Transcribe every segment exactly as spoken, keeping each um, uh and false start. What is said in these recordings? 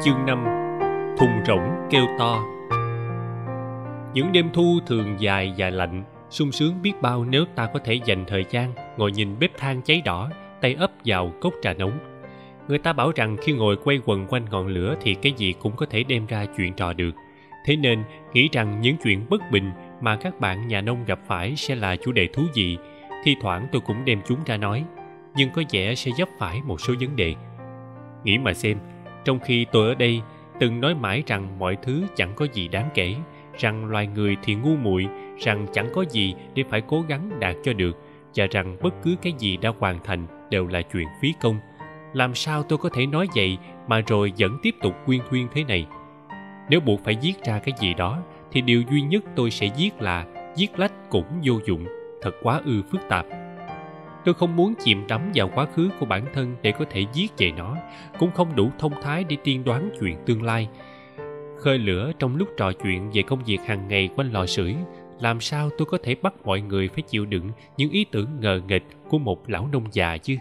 Chương năm. Thùng rỗng kêu to. Những đêm thu thường dài và lạnh, sung sướng biết bao nếu ta có thể dành thời gian ngồi nhìn bếp than cháy đỏ, tay ấp vào cốc trà nóng. Người ta bảo rằng khi ngồi quay quần quanh ngọn lửa thì cái gì cũng có thể đem ra chuyện trò được. Thế nên, nghĩ rằng những chuyện bất bình mà các bạn nhà nông gặp phải sẽ là chủ đề thú vị, thi thoảng tôi cũng đem chúng ra nói, nhưng có vẻ sẽ vấp phải một số vấn đề. Nghĩ mà xem, trong khi tôi ở đây từng nói mãi rằng mọi thứ chẳng có gì đáng kể, rằng loài người thì ngu muội, rằng chẳng có gì để phải cố gắng đạt cho được, và rằng bất cứ cái gì đã hoàn thành đều là chuyện phí công. Làm sao tôi có thể nói vậy mà rồi vẫn tiếp tục quyên thuyên thế này? Nếu buộc phải viết ra cái gì đó, thì điều duy nhất tôi sẽ viết là viết lách cũng vô dụng, thật quá ư phức tạp. Tôi không muốn chìm đắm vào quá khứ của bản thân để có thể viết về nó, cũng không đủ thông thái để tiên đoán chuyện tương lai. Khơi lửa trong lúc trò chuyện về công việc hàng ngày quanh lò sưởi, làm sao tôi có thể bắt mọi người phải chịu đựng những ý tưởng ngờ nghệch của một lão nông già chứ?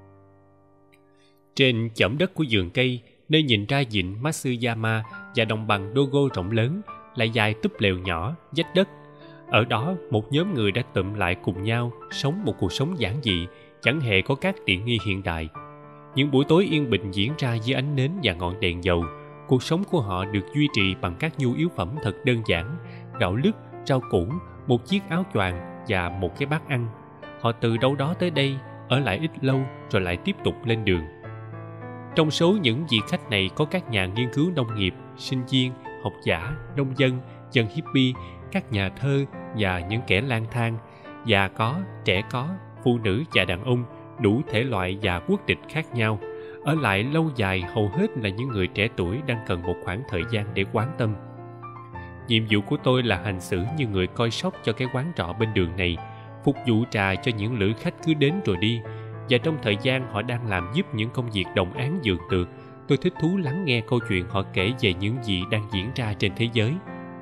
Trên chõm đất của vườn cây, nơi nhìn ra vịnh Matsuyama và đồng bằng Dogo rộng lớn, lại dài túp lều nhỏ, vách đất. Ở đó, một nhóm người đã tụm lại cùng nhau, sống một cuộc sống giản dị, chẳng hề có các tiện nghi hiện đại. Những buổi tối yên bình diễn ra dưới ánh nến và ngọn đèn dầu. Cuộc sống của họ được duy trì bằng các nhu yếu phẩm thật đơn giản: gạo lứt, rau củ, một chiếc áo choàng và một cái bát ăn. Họ từ đâu đó tới đây, ở lại ít lâu rồi lại tiếp tục lên đường. Trong số những vị khách này có các nhà nghiên cứu nông nghiệp, sinh viên, học giả, nông dân, dân hippie, các nhà thơ và những kẻ lang thang, già có, trẻ có, phụ nữ và đàn ông, đủ thể loại và quốc tịch khác nhau. Ở lại lâu dài hầu hết là những người trẻ tuổi đang cần một khoảng thời gian để quán tâm. Nhiệm vụ của tôi là hành xử như người coi sóc cho cái quán trọ bên đường này, phục vụ trà cho những lữ khách cứ đến rồi đi. Và trong thời gian họ đang làm giúp những công việc đồng áng dường tược, tôi thích thú lắng nghe câu chuyện họ kể về những gì đang diễn ra trên thế giới.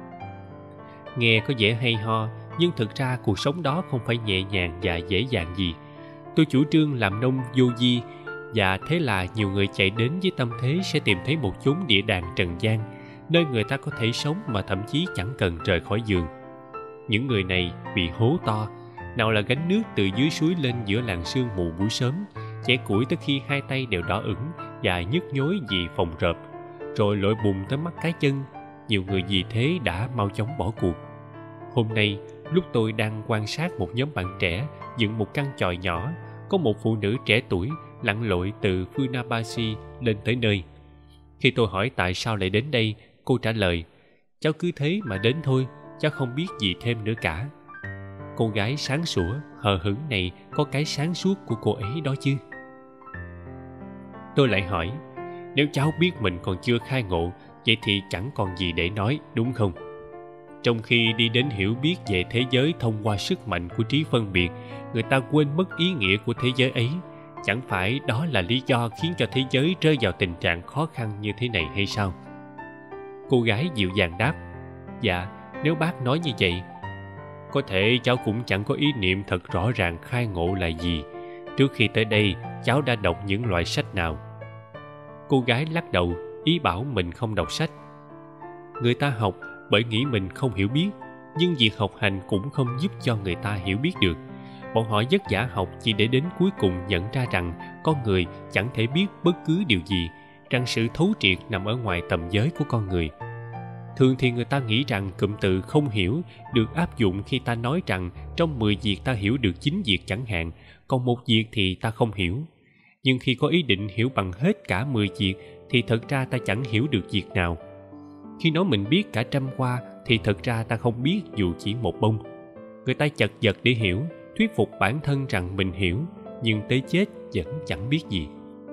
Nghe có vẻ hay ho, nhưng thực ra cuộc sống đó không phải nhẹ nhàng và dễ dàng gì. Tôi chủ trương làm nông vô vi, và thế là nhiều người chạy đến với tâm thế sẽ tìm thấy một chốn địa đàng trần gian, nơi người ta có thể sống mà thậm chí chẳng cần rời khỏi giường. Những người này bị hố to, nào là gánh nước từ dưới suối lên giữa làn sương mù buổi sớm, chẻ củi tới khi hai tay đều đỏ ửng và nhức nhối vì phòng rợp, rồi lội bùn tới mắt cái chân. Nhiều người vì thế đã mau chóng bỏ cuộc. Hôm nay, lúc tôi đang quan sát một nhóm bạn trẻ dựng một căn chòi nhỏ, có một phụ nữ trẻ tuổi lặn lội từ Funabashi lên tới nơi. Khi tôi hỏi tại sao lại đến đây, cô trả lời: "Cháu cứ thế mà đến thôi, cháu không biết gì thêm nữa cả." Cô gái sáng sủa, hờ hững này có cái sáng suốt của cô ấy đó chứ. Tôi lại hỏi: "Nếu cháu biết mình còn chưa khai ngộ, vậy thì chẳng còn gì để nói, đúng không?" Trong khi đi đến hiểu biết về thế giới thông qua sức mạnh của trí phân biệt, người ta quên mất ý nghĩa của thế giới ấy. Chẳng phải đó là lý do khiến cho thế giới rơi vào tình trạng khó khăn như thế này hay sao? Cô gái dịu dàng đáp: "Dạ, nếu bác nói như vậy." "Có thể cháu cũng chẳng có ý niệm thật rõ ràng khai ngộ là gì. Trước khi tới đây, cháu đã đọc những loại sách nào?" Cô gái lắc đầu, ý bảo mình không đọc sách. Người ta học bởi nghĩ mình không hiểu biết, nhưng việc học hành cũng không giúp cho người ta hiểu biết được. Bọn họ vất vả học chỉ để đến cuối cùng nhận ra rằng con người chẳng thể biết bất cứ điều gì, rằng sự thấu triệt nằm ở ngoài tầm giới của con người. Thường thì người ta nghĩ rằng cụm từ không hiểu được áp dụng khi ta nói rằng trong mười việc ta hiểu được chín việc chẳng hạn, còn một việc thì ta không hiểu. Nhưng khi có ý định hiểu bằng hết cả mười việc thì thật ra ta chẳng hiểu được việc nào. Khi nói mình biết cả trăm hoa thì thật ra ta không biết dù chỉ một bông. Người ta chật vật để hiểu, thuyết phục bản thân rằng mình hiểu, nhưng tới chết vẫn chẳng biết gì.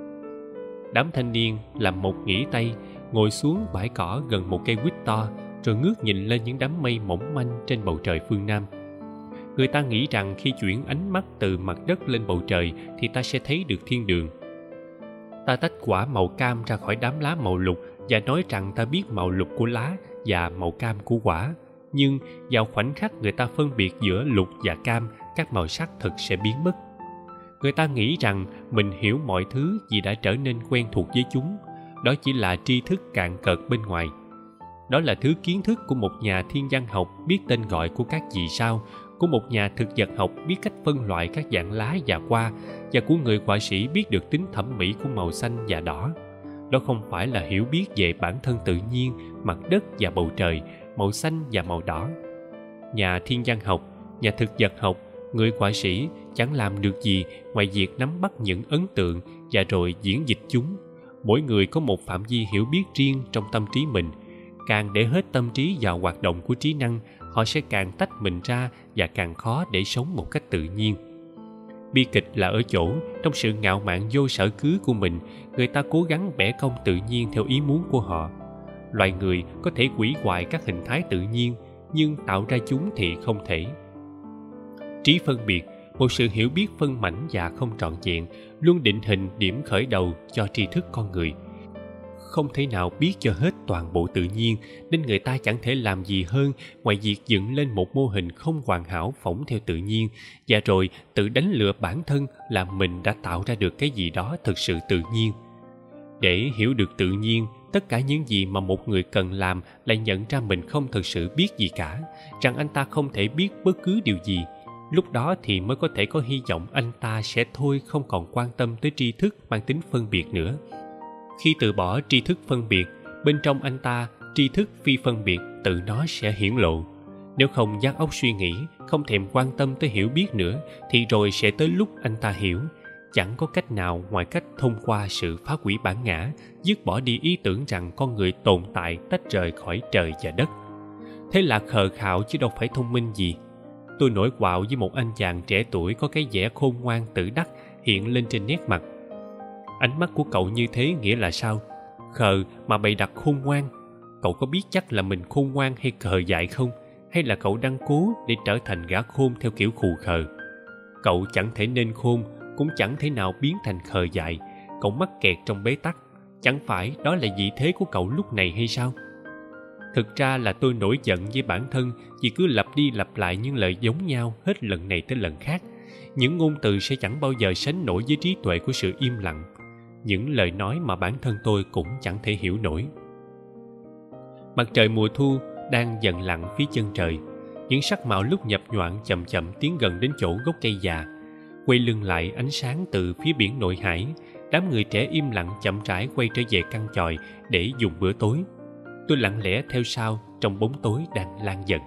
Đám thanh niên làm một nghỉ tay, ngồi xuống bãi cỏ gần một cây quýt to, rồi ngước nhìn lên những đám mây mỏng manh trên bầu trời phương Nam. Người ta nghĩ rằng khi chuyển ánh mắt từ mặt đất lên bầu trời thì ta sẽ thấy được thiên đường. Ta tách quả màu cam ra khỏi đám lá màu lục và nói rằng ta biết màu lục của lá và màu cam của quả. Nhưng vào khoảnh khắc người ta phân biệt giữa lục và cam, các màu sắc thực sẽ biến mất. Người ta nghĩ rằng mình hiểu mọi thứ vì đã trở nên quen thuộc với chúng. đó chỉ là tri thức cạn cợt bên ngoài. Đó là thứ kiến thức của một nhà thiên văn học biết tên gọi của các vì sao, của một nhà thực vật học biết cách phân loại các dạng lá và hoa, và của người họa sĩ biết được tính thẩm mỹ của màu xanh và đỏ. Đó không phải là hiểu biết về bản thân tự nhiên, mặt đất và bầu trời, màu xanh và màu đỏ. Nhà thiên văn học, nhà thực vật học, người họa sĩ chẳng làm được gì ngoài việc nắm bắt những ấn tượng và rồi diễn dịch chúng. Mỗi người có một phạm vi hiểu biết riêng trong tâm trí mình. Càng để hết tâm trí vào hoạt động của trí năng, họ sẽ càng tách mình ra và càng khó để sống một cách tự nhiên. Bi kịch là ở chỗ, trong sự ngạo mạn vô sở cứ của mình, người ta cố gắng bẻ cong tự nhiên theo ý muốn của họ. Loài người có thể hủy hoại các hình thái tự nhiên, nhưng tạo ra chúng thì không thể. Trí phân biệt, một sự hiểu biết phân mảnh và không trọn vẹn, luôn định hình điểm khởi đầu cho tri thức con người. Không thể nào biết cho hết toàn bộ tự nhiên, nên người ta chẳng thể làm gì hơn ngoài việc dựng lên một mô hình không hoàn hảo phỏng theo tự nhiên, và rồi tự đánh lừa bản thân là mình đã tạo ra được cái gì đó thực sự tự nhiên. Để hiểu được tự nhiên, tất cả những gì mà một người cần làm là nhận ra mình không thực sự biết gì cả, rằng anh ta không thể biết bất cứ điều gì. Lúc đó thì mới có thể có hy vọng anh ta sẽ thôi không còn quan tâm tới tri thức mang tính phân biệt nữa. Khi từ bỏ tri thức phân biệt, bên trong anh ta, tri thức phi phân biệt tự nó sẽ hiển lộ. Nếu không vắt óc suy nghĩ, không thèm quan tâm tới hiểu biết nữa, thì rồi sẽ tới lúc anh ta hiểu. Chẳng có cách nào ngoài cách thông qua sự phá hủy bản ngã, dứt bỏ đi ý tưởng rằng con người tồn tại tách rời khỏi trời và đất. Thế là khờ khạo chứ đâu phải thông minh gì. Tôi nổi quạo với một anh chàng trẻ tuổi có cái vẻ khôn ngoan tự đắc hiện lên trên nét mặt. Ánh mắt của cậu như thế nghĩa là sao? Khờ mà bày đặt khôn ngoan. Cậu có biết chắc là mình khôn ngoan hay khờ dại không? Hay là cậu đang cố để trở thành gã khôn theo kiểu khù khờ? Cậu chẳng thể nên khôn, cũng chẳng thể nào biến thành khờ dại. Cậu mắc kẹt trong bế tắc. Chẳng phải đó là vị thế của cậu lúc này hay sao? Thực ra là tôi nổi giận với bản thân vì cứ lặp đi lặp lại những lời giống nhau hết lần này tới lần khác. Những ngôn từ sẽ chẳng bao giờ sánh nổi với trí tuệ của sự im lặng. Những lời nói mà bản thân tôi cũng chẳng thể hiểu nổi. Mặt trời mùa thu đang dần lặn phía chân trời. Những sắc màu lúc nhập nhoạng chậm chậm tiến gần đến chỗ gốc cây già. Quay lưng lại ánh sáng từ phía biển nội hải, đám người trẻ im lặng chậm rãi quay trở về căn chòi để dùng bữa tối. Tôi lặng lẽ theo sau trong bóng tối đang lan dần.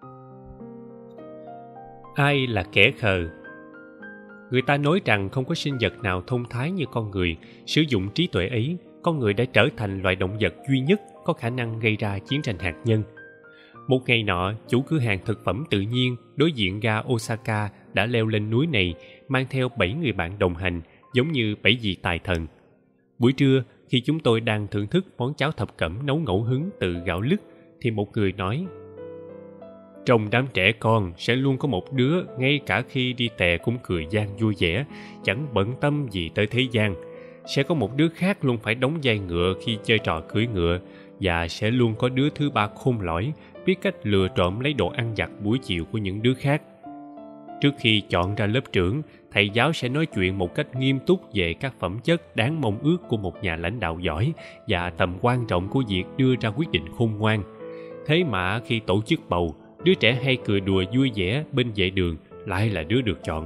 Ai là kẻ khờ? Người ta nói rằng không có sinh vật nào thông thái như con người. Sử dụng trí tuệ ấy, con người đã trở thành loài động vật duy nhất có khả năng gây ra chiến tranh hạt nhân. Một ngày nọ, chủ cửa hàng thực phẩm tự nhiên đối diện ga Osaka đã leo lên núi này, mang theo bảy người bạn đồng hành, giống như bảy vị tài thần. Buổi trưa, khi chúng tôi đang thưởng thức món cháo thập cẩm nấu ngẫu hứng từ gạo lứt, thì một người nói: trong đám trẻ con sẽ luôn có một đứa ngay cả khi đi tè cũng cười gian vui vẻ, chẳng bận tâm gì tới thế gian. Sẽ có một đứa khác luôn phải đóng vai ngựa khi chơi trò cưỡi ngựa, và sẽ luôn có đứa thứ ba khôn lỏi, biết cách lừa trộm lấy đồ ăn vặt buổi chiều của những đứa khác. Trước khi chọn ra lớp trưởng, thầy giáo sẽ nói chuyện một cách nghiêm túc về các phẩm chất đáng mong ước của một nhà lãnh đạo giỏi và tầm quan trọng của việc đưa ra quyết định khôn ngoan. Thế mà khi tổ chức bầu, đứa trẻ hay cười đùa vui vẻ bên vệ đường lại là đứa được chọn.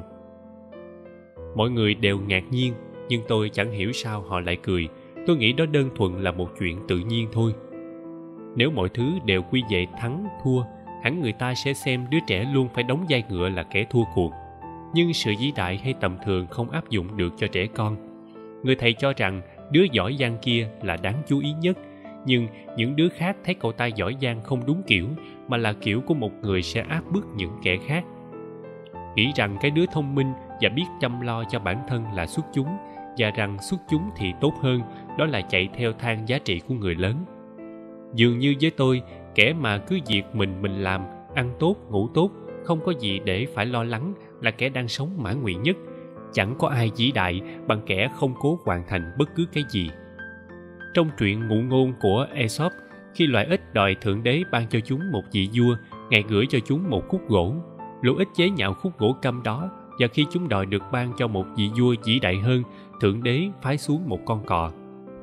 Mọi người đều ngạc nhiên, nhưng tôi chẳng hiểu sao họ lại cười. Tôi nghĩ đó đơn thuần là một chuyện tự nhiên thôi. Nếu mọi thứ đều quy về thắng, thua, hẳn người ta sẽ xem đứa trẻ luôn phải đóng vai ngựa là kẻ thua cuộc. Nhưng sự vĩ đại hay tầm thường không áp dụng được cho trẻ con. Người thầy cho rằng đứa giỏi giang kia là đáng chú ý nhất, nhưng những đứa khác thấy cậu ta giỏi giang không đúng kiểu, mà là kiểu của một người sẽ áp bức những kẻ khác. Nghĩ rằng cái đứa thông minh và biết chăm lo cho bản thân là xuất chúng, và rằng xuất chúng thì tốt hơn, đó là chạy theo thang giá trị của người lớn. Dường như với tôi, kẻ mà cứ việc mình mình làm, ăn tốt, ngủ tốt, không có gì để phải lo lắng là kẻ đang sống mãn nguyện nhất. Chẳng có ai vĩ đại bằng kẻ không cố hoàn thành bất cứ cái gì. Trong truyện ngụ ngôn của Aesop, khi loài ếch đòi thượng đế ban cho chúng một vị vua, ngài gửi cho chúng một khúc gỗ. Lũ ếch chế nhạo khúc gỗ câm đó, và khi chúng đòi được ban cho một vị vua vĩ đại hơn, thượng đế phái xuống một con cò.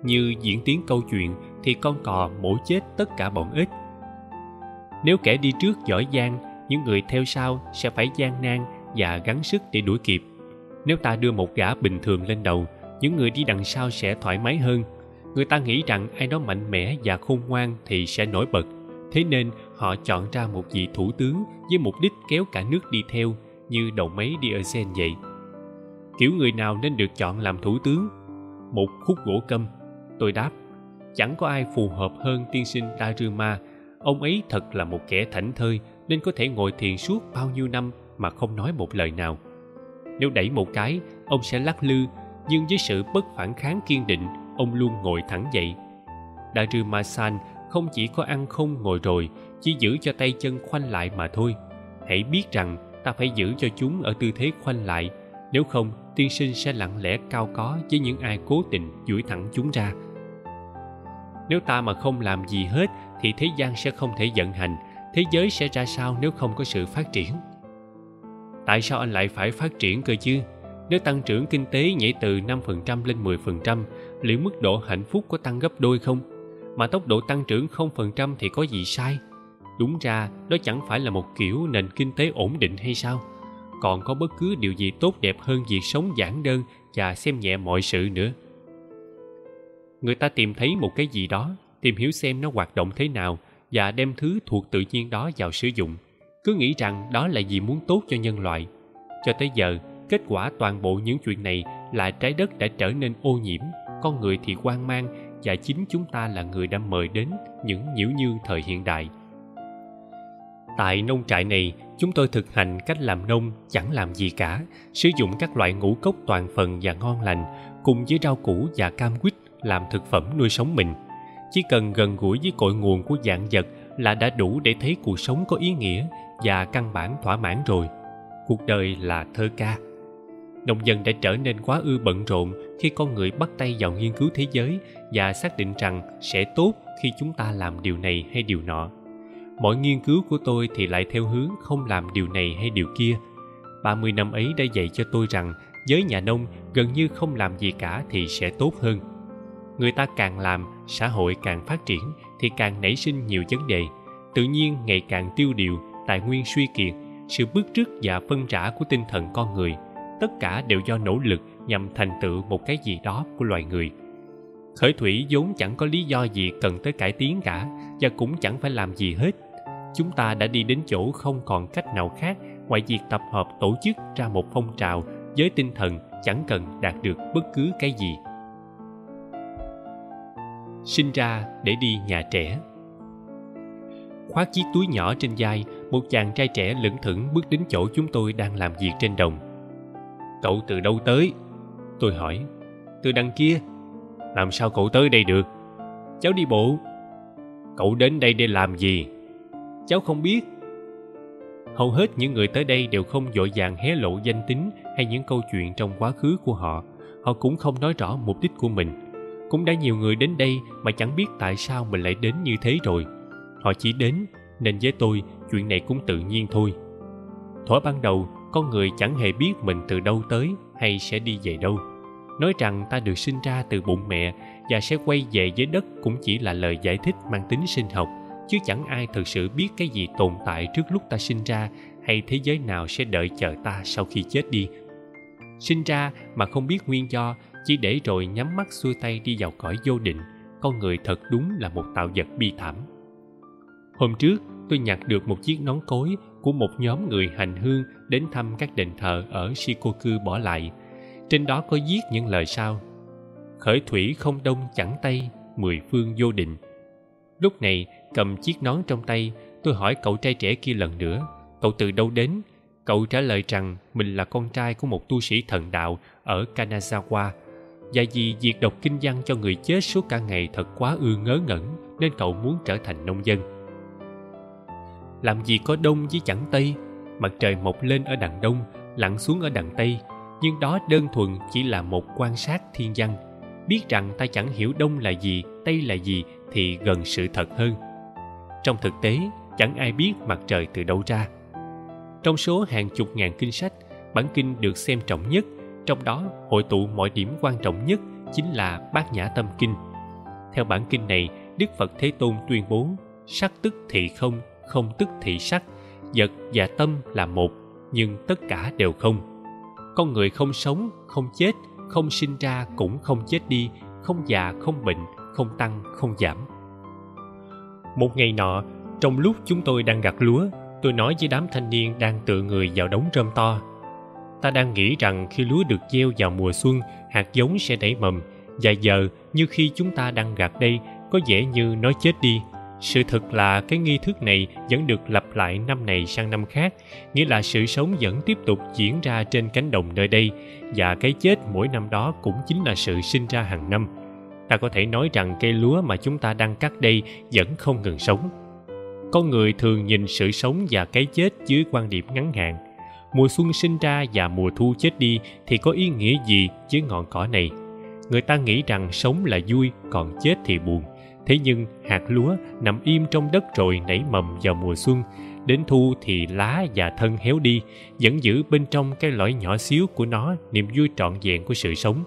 như diễn tiến câu chuyện thì con cò mổ chết tất cả bọn ếch. Nếu kẻ đi trước giỏi giang, những người theo sau sẽ phải gian nan và gắng sức để đuổi kịp. Nếu ta đưa một gã bình thường lên đầu, những người đi đằng sau sẽ thoải mái hơn. Người ta nghĩ rằng ai đó mạnh mẽ và khôn ngoan thì sẽ nổi bật. Thế nên họ chọn ra một vị thủ tướng với mục đích kéo cả nước đi theo, như đầu máy diesel vậy. Kiểu người nào nên được chọn làm thủ tướng? Một khúc gỗ câm. Tôi đáp, chẳng có ai phù hợp hơn tiên sinh Daruma. Ông ấy thật là một kẻ thảnh thơi nên có thể ngồi thiền suốt bao nhiêu năm mà không nói một lời nào. Nếu đẩy một cái, ông sẽ lắc lư, nhưng với sự bất phản kháng kiên định, ông luôn ngồi thẳng dậy. Daruma-san không chỉ có ăn không ngồi rồi, chỉ giữ cho tay chân khoanh lại mà thôi. Hãy biết rằng ta phải giữ cho chúng ở tư thế khoanh lại, nếu không tiên sinh sẽ lặng lẽ cao có với những ai cố tình duỗi thẳng chúng ra. Nếu ta mà không làm gì hết thì thế gian sẽ không thể vận hành, thế giới sẽ ra sao nếu không có sự phát triển? Tại sao anh lại phải phát triển cơ chứ? Nếu tăng trưởng kinh tế nhảy từ năm phần trăm lên mười phần trăm, liệu mức độ hạnh phúc có tăng gấp đôi không? Mà tốc độ tăng trưởng không phần trăm thì có gì sai? Đúng ra, đó chẳng phải là một kiểu nền kinh tế ổn định hay sao? Còn có bất cứ điều gì tốt đẹp hơn việc sống giản đơn và xem nhẹ mọi sự nữa. Người ta tìm thấy một cái gì đó, tìm hiểu xem nó hoạt động thế nào và đem thứ thuộc tự nhiên đó vào sử dụng. Cứ nghĩ rằng đó là gì muốn tốt cho nhân loại. Cho tới giờ, kết quả toàn bộ những chuyện này là trái đất đã trở nên ô nhiễm, con người thì hoang mang và chính chúng ta là người đã mời đến những nhiễu nhương thời hiện đại. Tại nông trại này, chúng tôi thực hành cách làm nông chẳng làm gì cả, sử dụng các loại ngũ cốc toàn phần và ngon lành cùng với rau củ và cam quýt làm thực phẩm nuôi sống mình. Chỉ cần gần gũi với cội nguồn của vạn vật là đã đủ để thấy cuộc sống có ý nghĩa và căn bản thỏa mãn rồi. Cuộc đời là thơ ca. Nông dân đã trở nên quá ư bận rộn khi con người bắt tay vào nghiên cứu thế giới và xác định rằng sẽ tốt khi chúng ta làm điều này hay điều nọ. Mọi nghiên cứu của tôi thì lại theo hướng không làm điều này hay điều kia. ba mươi năm ấy đã dạy cho tôi rằng giới nhà nông gần như không làm gì cả thì sẽ tốt hơn. Người ta càng làm, xã hội càng phát triển thì càng nảy sinh nhiều vấn đề. Tự nhiên ngày càng tiêu điều, tài nguyên suy kiệt, sự bứt rứt và phân rã của tinh thần con người. Tất cả đều do nỗ lực nhằm thành tựu một cái gì đó của loài người. Khởi thủy vốn chẳng có lý do gì cần tới cải tiến cả và cũng chẳng phải làm gì hết. Chúng ta đã đi đến chỗ không còn cách nào khác ngoài việc tập hợp tổ chức ra một phong trào với tinh thần chẳng cần đạt được bất cứ cái gì. Sinh ra để đi nhà trẻ. Khoác chiếc túi nhỏ trên vai, một chàng trai trẻ lững thững bước đến chỗ chúng tôi đang làm việc trên đồng. Cậu từ đâu tới? Tôi hỏi. Từ đằng kia. Làm sao cậu tới đây được? Cháu đi bộ. Cậu đến đây để làm gì? Cháu không biết. Hầu hết những người tới đây đều không vội vàng hé lộ danh tính hay những câu chuyện trong quá khứ của họ. Họ cũng không nói rõ mục đích của mình. Cũng đã nhiều người đến đây mà chẳng biết tại sao mình lại đến như thế rồi. Họ chỉ đến, nên với tôi chuyện này cũng tự nhiên thôi. Thuở ban đầu, con người chẳng hề biết mình từ đâu tới hay sẽ đi về đâu. Nói rằng ta được sinh ra từ bụng mẹ và sẽ quay về với đất cũng chỉ là lời giải thích mang tính sinh học, chứ chẳng ai thực sự biết cái gì tồn tại trước lúc ta sinh ra hay thế giới nào sẽ đợi chờ ta sau khi chết đi. Sinh ra mà không biết nguyên do, chỉ để rồi nhắm mắt xuôi tay đi vào cõi vô định, con người thật đúng là một tạo vật bi thảm. Hôm trước, tôi nhặt được một chiếc nón cối của một nhóm người hành hương đến thăm các đền thờ ở Shikoku bỏ lại. Trên đó có viết những lời sau: khởi thủy không đông chẳng tây, mười phương vô định. Lúc này, cầm chiếc nón trong tay, tôi hỏi cậu trai trẻ kia lần nữa, cậu từ đâu đến? Cậu trả lời rằng mình là con trai của một tu sĩ thần đạo ở Kanazawa, và vì việc đọc kinh văn cho người chết suốt cả ngày thật quá ư ngớ ngẩn, nên cậu muốn trở thành nông dân. Làm gì có đông với chẳng tây, mặt trời mọc lên ở đằng đông, lặn xuống ở đằng tây, nhưng đó đơn thuần chỉ là một quan sát thiên văn. Biết rằng ta chẳng hiểu đông là gì, tây là gì thì gần sự thật hơn. Trong thực tế, chẳng ai biết mặt trời từ đâu ra. Trong số hàng chục ngàn kinh sách, bản kinh được xem trọng nhất, trong đó hội tụ mọi điểm quan trọng nhất chính là Bát Nhã Tâm Kinh, Theo bản kinh này, Đức Phật Thế Tôn tuyên bố sắc tức thị không, không tức thị sắc, vật và tâm là một, nhưng tất cả đều không. Con người không sống, không chết, không sinh ra cũng không chết đi, không già, không bệnh, không tăng, không giảm. Một ngày nọ, trong lúc chúng tôi đang gặt lúa, tôi nói với đám thanh niên đang tựa người vào đống rơm to: ta đang nghĩ rằng khi lúa được gieo vào mùa xuân, hạt giống sẽ nảy mầm, và giờ như khi chúng ta đang gặt đây, có vẻ như nó chết đi. Sự thật là cái nghi thức này vẫn được lặp lại năm này sang năm khác, nghĩa là sự sống vẫn tiếp tục diễn ra trên cánh đồng nơi đây, và cái chết mỗi năm đó cũng chính là sự sinh ra hàng năm. Ta có thể nói rằng cây lúa mà chúng ta đang cắt đây vẫn không ngừng sống. Con người thường nhìn sự sống và cái chết dưới quan điểm ngắn hạn. Mùa xuân sinh ra và mùa thu chết đi thì có ý nghĩa gì với ngọn cỏ này? Người ta nghĩ rằng sống là vui, còn chết thì buồn. Thế nhưng hạt lúa nằm im trong đất rồi nảy mầm vào mùa xuân, đến thu thì lá và thân héo đi, vẫn giữ bên trong cái lõi nhỏ xíu của nó niềm vui trọn vẹn của sự sống.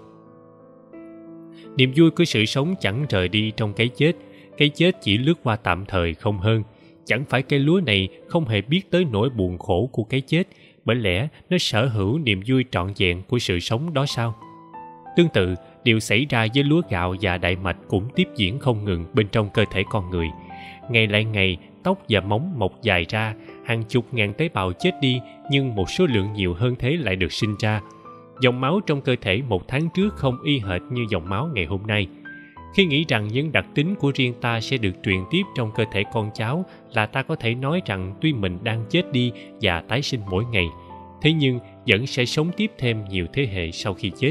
Niềm vui của sự sống chẳng rời đi trong cái chết, cái chết chỉ lướt qua tạm thời không hơn. Chẳng phải cây lúa này không hề biết tới nỗi buồn khổ của cái chết, bởi lẽ nó sở hữu niềm vui trọn vẹn của sự sống đó sao? Tương tự, điều xảy ra với lúa gạo và đại mạch cũng tiếp diễn không ngừng bên trong cơ thể con người. Ngày lại ngày, tóc và móng mọc dài ra, hàng chục ngàn tế bào chết đi, nhưng một số lượng nhiều hơn thế lại được sinh ra. Dòng máu trong cơ thể một tháng trước không y hệt như dòng máu ngày hôm nay. Khi nghĩ rằng những đặc tính của riêng ta sẽ được truyền tiếp trong cơ thể con cháu, là ta có thể nói rằng tuy mình đang chết đi và tái sinh mỗi ngày, thế nhưng vẫn sẽ sống tiếp thêm nhiều thế hệ sau khi chết.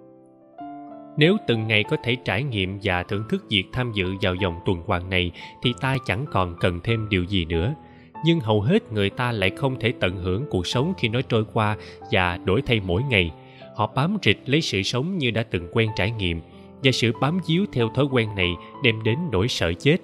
Nếu từng ngày có thể trải nghiệm và thưởng thức việc tham dự vào vòng tuần hoàn này thì ta chẳng còn cần thêm điều gì nữa. Nhưng hầu hết người ta lại không thể tận hưởng cuộc sống khi nó trôi qua và đổi thay mỗi ngày. Họ bám rịch lấy sự sống như đã từng quen trải nghiệm, và sự bám víu theo thói quen này đem đến nỗi sợ chết.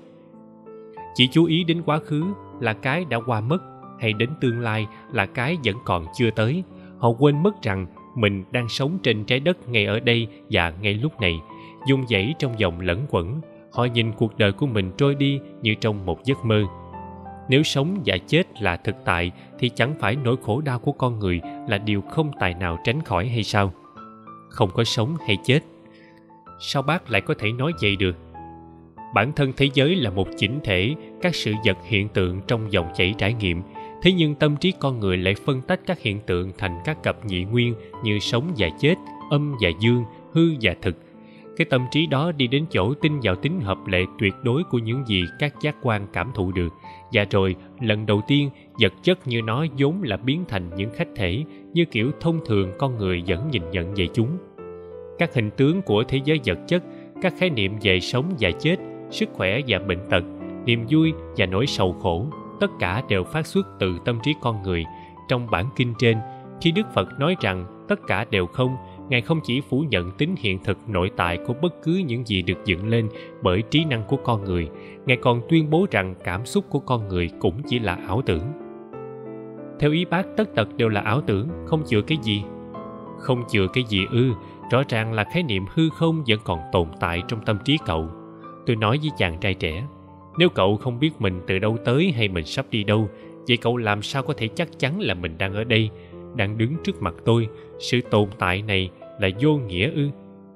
Chỉ chú ý đến quá khứ là cái đã qua mất, hay đến tương lai là cái vẫn còn chưa tới. Họ quên mất rằng mình đang sống trên trái đất ngay ở đây và ngay lúc này, dung dãy trong vòng lẫn quẩn. Họ nhìn cuộc đời của mình trôi đi như trong một giấc mơ. Nếu sống và chết là thực tại thì chẳng phải nỗi khổ đau của con người là điều không tài nào tránh khỏi hay sao? Không có sống hay chết. Sao bác lại có thể nói vậy được? Bản thân thế giới là một chỉnh thể, các sự vật hiện tượng trong dòng chảy trải nghiệm. Thế nhưng tâm trí con người lại phân tách các hiện tượng thành các cặp nhị nguyên như sống và chết, âm và dương, hư và thực. Cái tâm trí đó đi đến chỗ tin vào tính hợp lệ tuyệt đối của những gì các giác quan cảm thụ được. Và rồi, lần đầu tiên, vật chất như nó vốn là biến thành những khách thể như kiểu thông thường con người vẫn nhìn nhận về chúng. Các hình tướng của thế giới vật chất, các khái niệm về sống và chết, sức khỏe và bệnh tật, niềm vui và nỗi sầu khổ, tất cả đều phát xuất từ tâm trí con người. Trong bản kinh trên, khi Đức Phật nói rằng tất cả đều không, Ngài không chỉ phủ nhận tính hiện thực nội tại của bất cứ những gì được dựng lên bởi trí năng của con người, Ngài còn tuyên bố rằng cảm xúc của con người cũng chỉ là ảo tưởng. Theo ý bác, tất tật đều là ảo tưởng, không chừa cái gì. Không chừa cái gì ư? Rõ ràng là khái niệm hư không vẫn còn tồn tại trong tâm trí cậu. Tôi nói với chàng trai trẻ, nếu cậu không biết mình từ đâu tới hay mình sắp đi đâu, vậy cậu làm sao có thể chắc chắn là mình đang ở đây, đang đứng trước mặt tôi? Sự tồn tại này là vô nghĩa ư?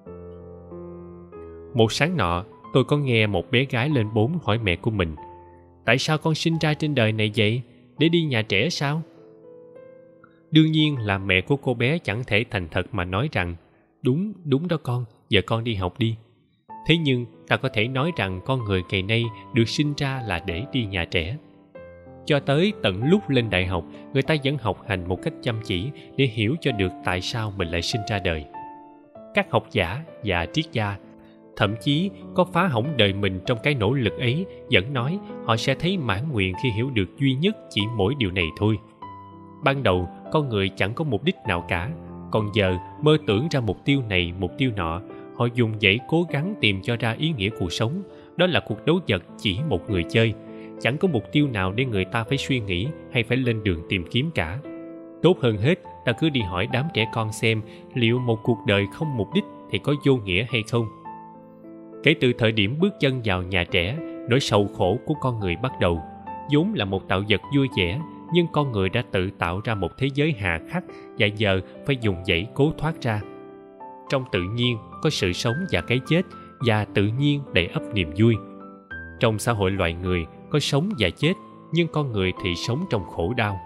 Một sáng nọ, tôi có nghe một bé gái lên bốn hỏi mẹ của mình, tại sao con sinh ra trên đời này vậy? Để đi nhà trẻ sao? Đương nhiên là mẹ của cô bé chẳng thể thành thật mà nói rằng, đúng, đúng đó con, giờ con đi học đi. Thế nhưng ta có thể nói rằng con người ngày nay được sinh ra là để đi nhà trẻ. Cho tới tận lúc lên đại học, người ta vẫn học hành một cách chăm chỉ để hiểu cho được tại sao mình lại sinh ra đời. Các học giả và triết gia thậm chí có phá hỏng đời mình trong cái nỗ lực ấy vẫn nói họ sẽ thấy mãn nguyện khi hiểu được duy nhất chỉ mỗi điều này thôi. Ban đầu, con người chẳng có mục đích nào cả, còn giờ mơ tưởng ra mục tiêu này, mục tiêu nọ. Họ dùng dãy cố gắng tìm cho ra ý nghĩa cuộc sống. Đó là cuộc đấu vật chỉ một người chơi. Chẳng có mục tiêu nào để người ta phải suy nghĩ hay phải lên đường tìm kiếm cả. Tốt hơn hết, ta cứ đi hỏi đám trẻ con xem liệu một cuộc đời không mục đích thì có vô nghĩa hay không. Kể từ thời điểm bước chân vào nhà trẻ, nỗi sầu khổ của con người bắt đầu. Vốn là một tạo vật vui vẻ, nhưng con người đã tự tạo ra một thế giới hà khắc và giờ phải dùng dãy cố thoát ra. Trong tự nhiên có sự sống và cái chết, và tự nhiên đầy ắp niềm vui. Trong xã hội loài người có sống và chết, nhưng con người thì sống trong khổ đau.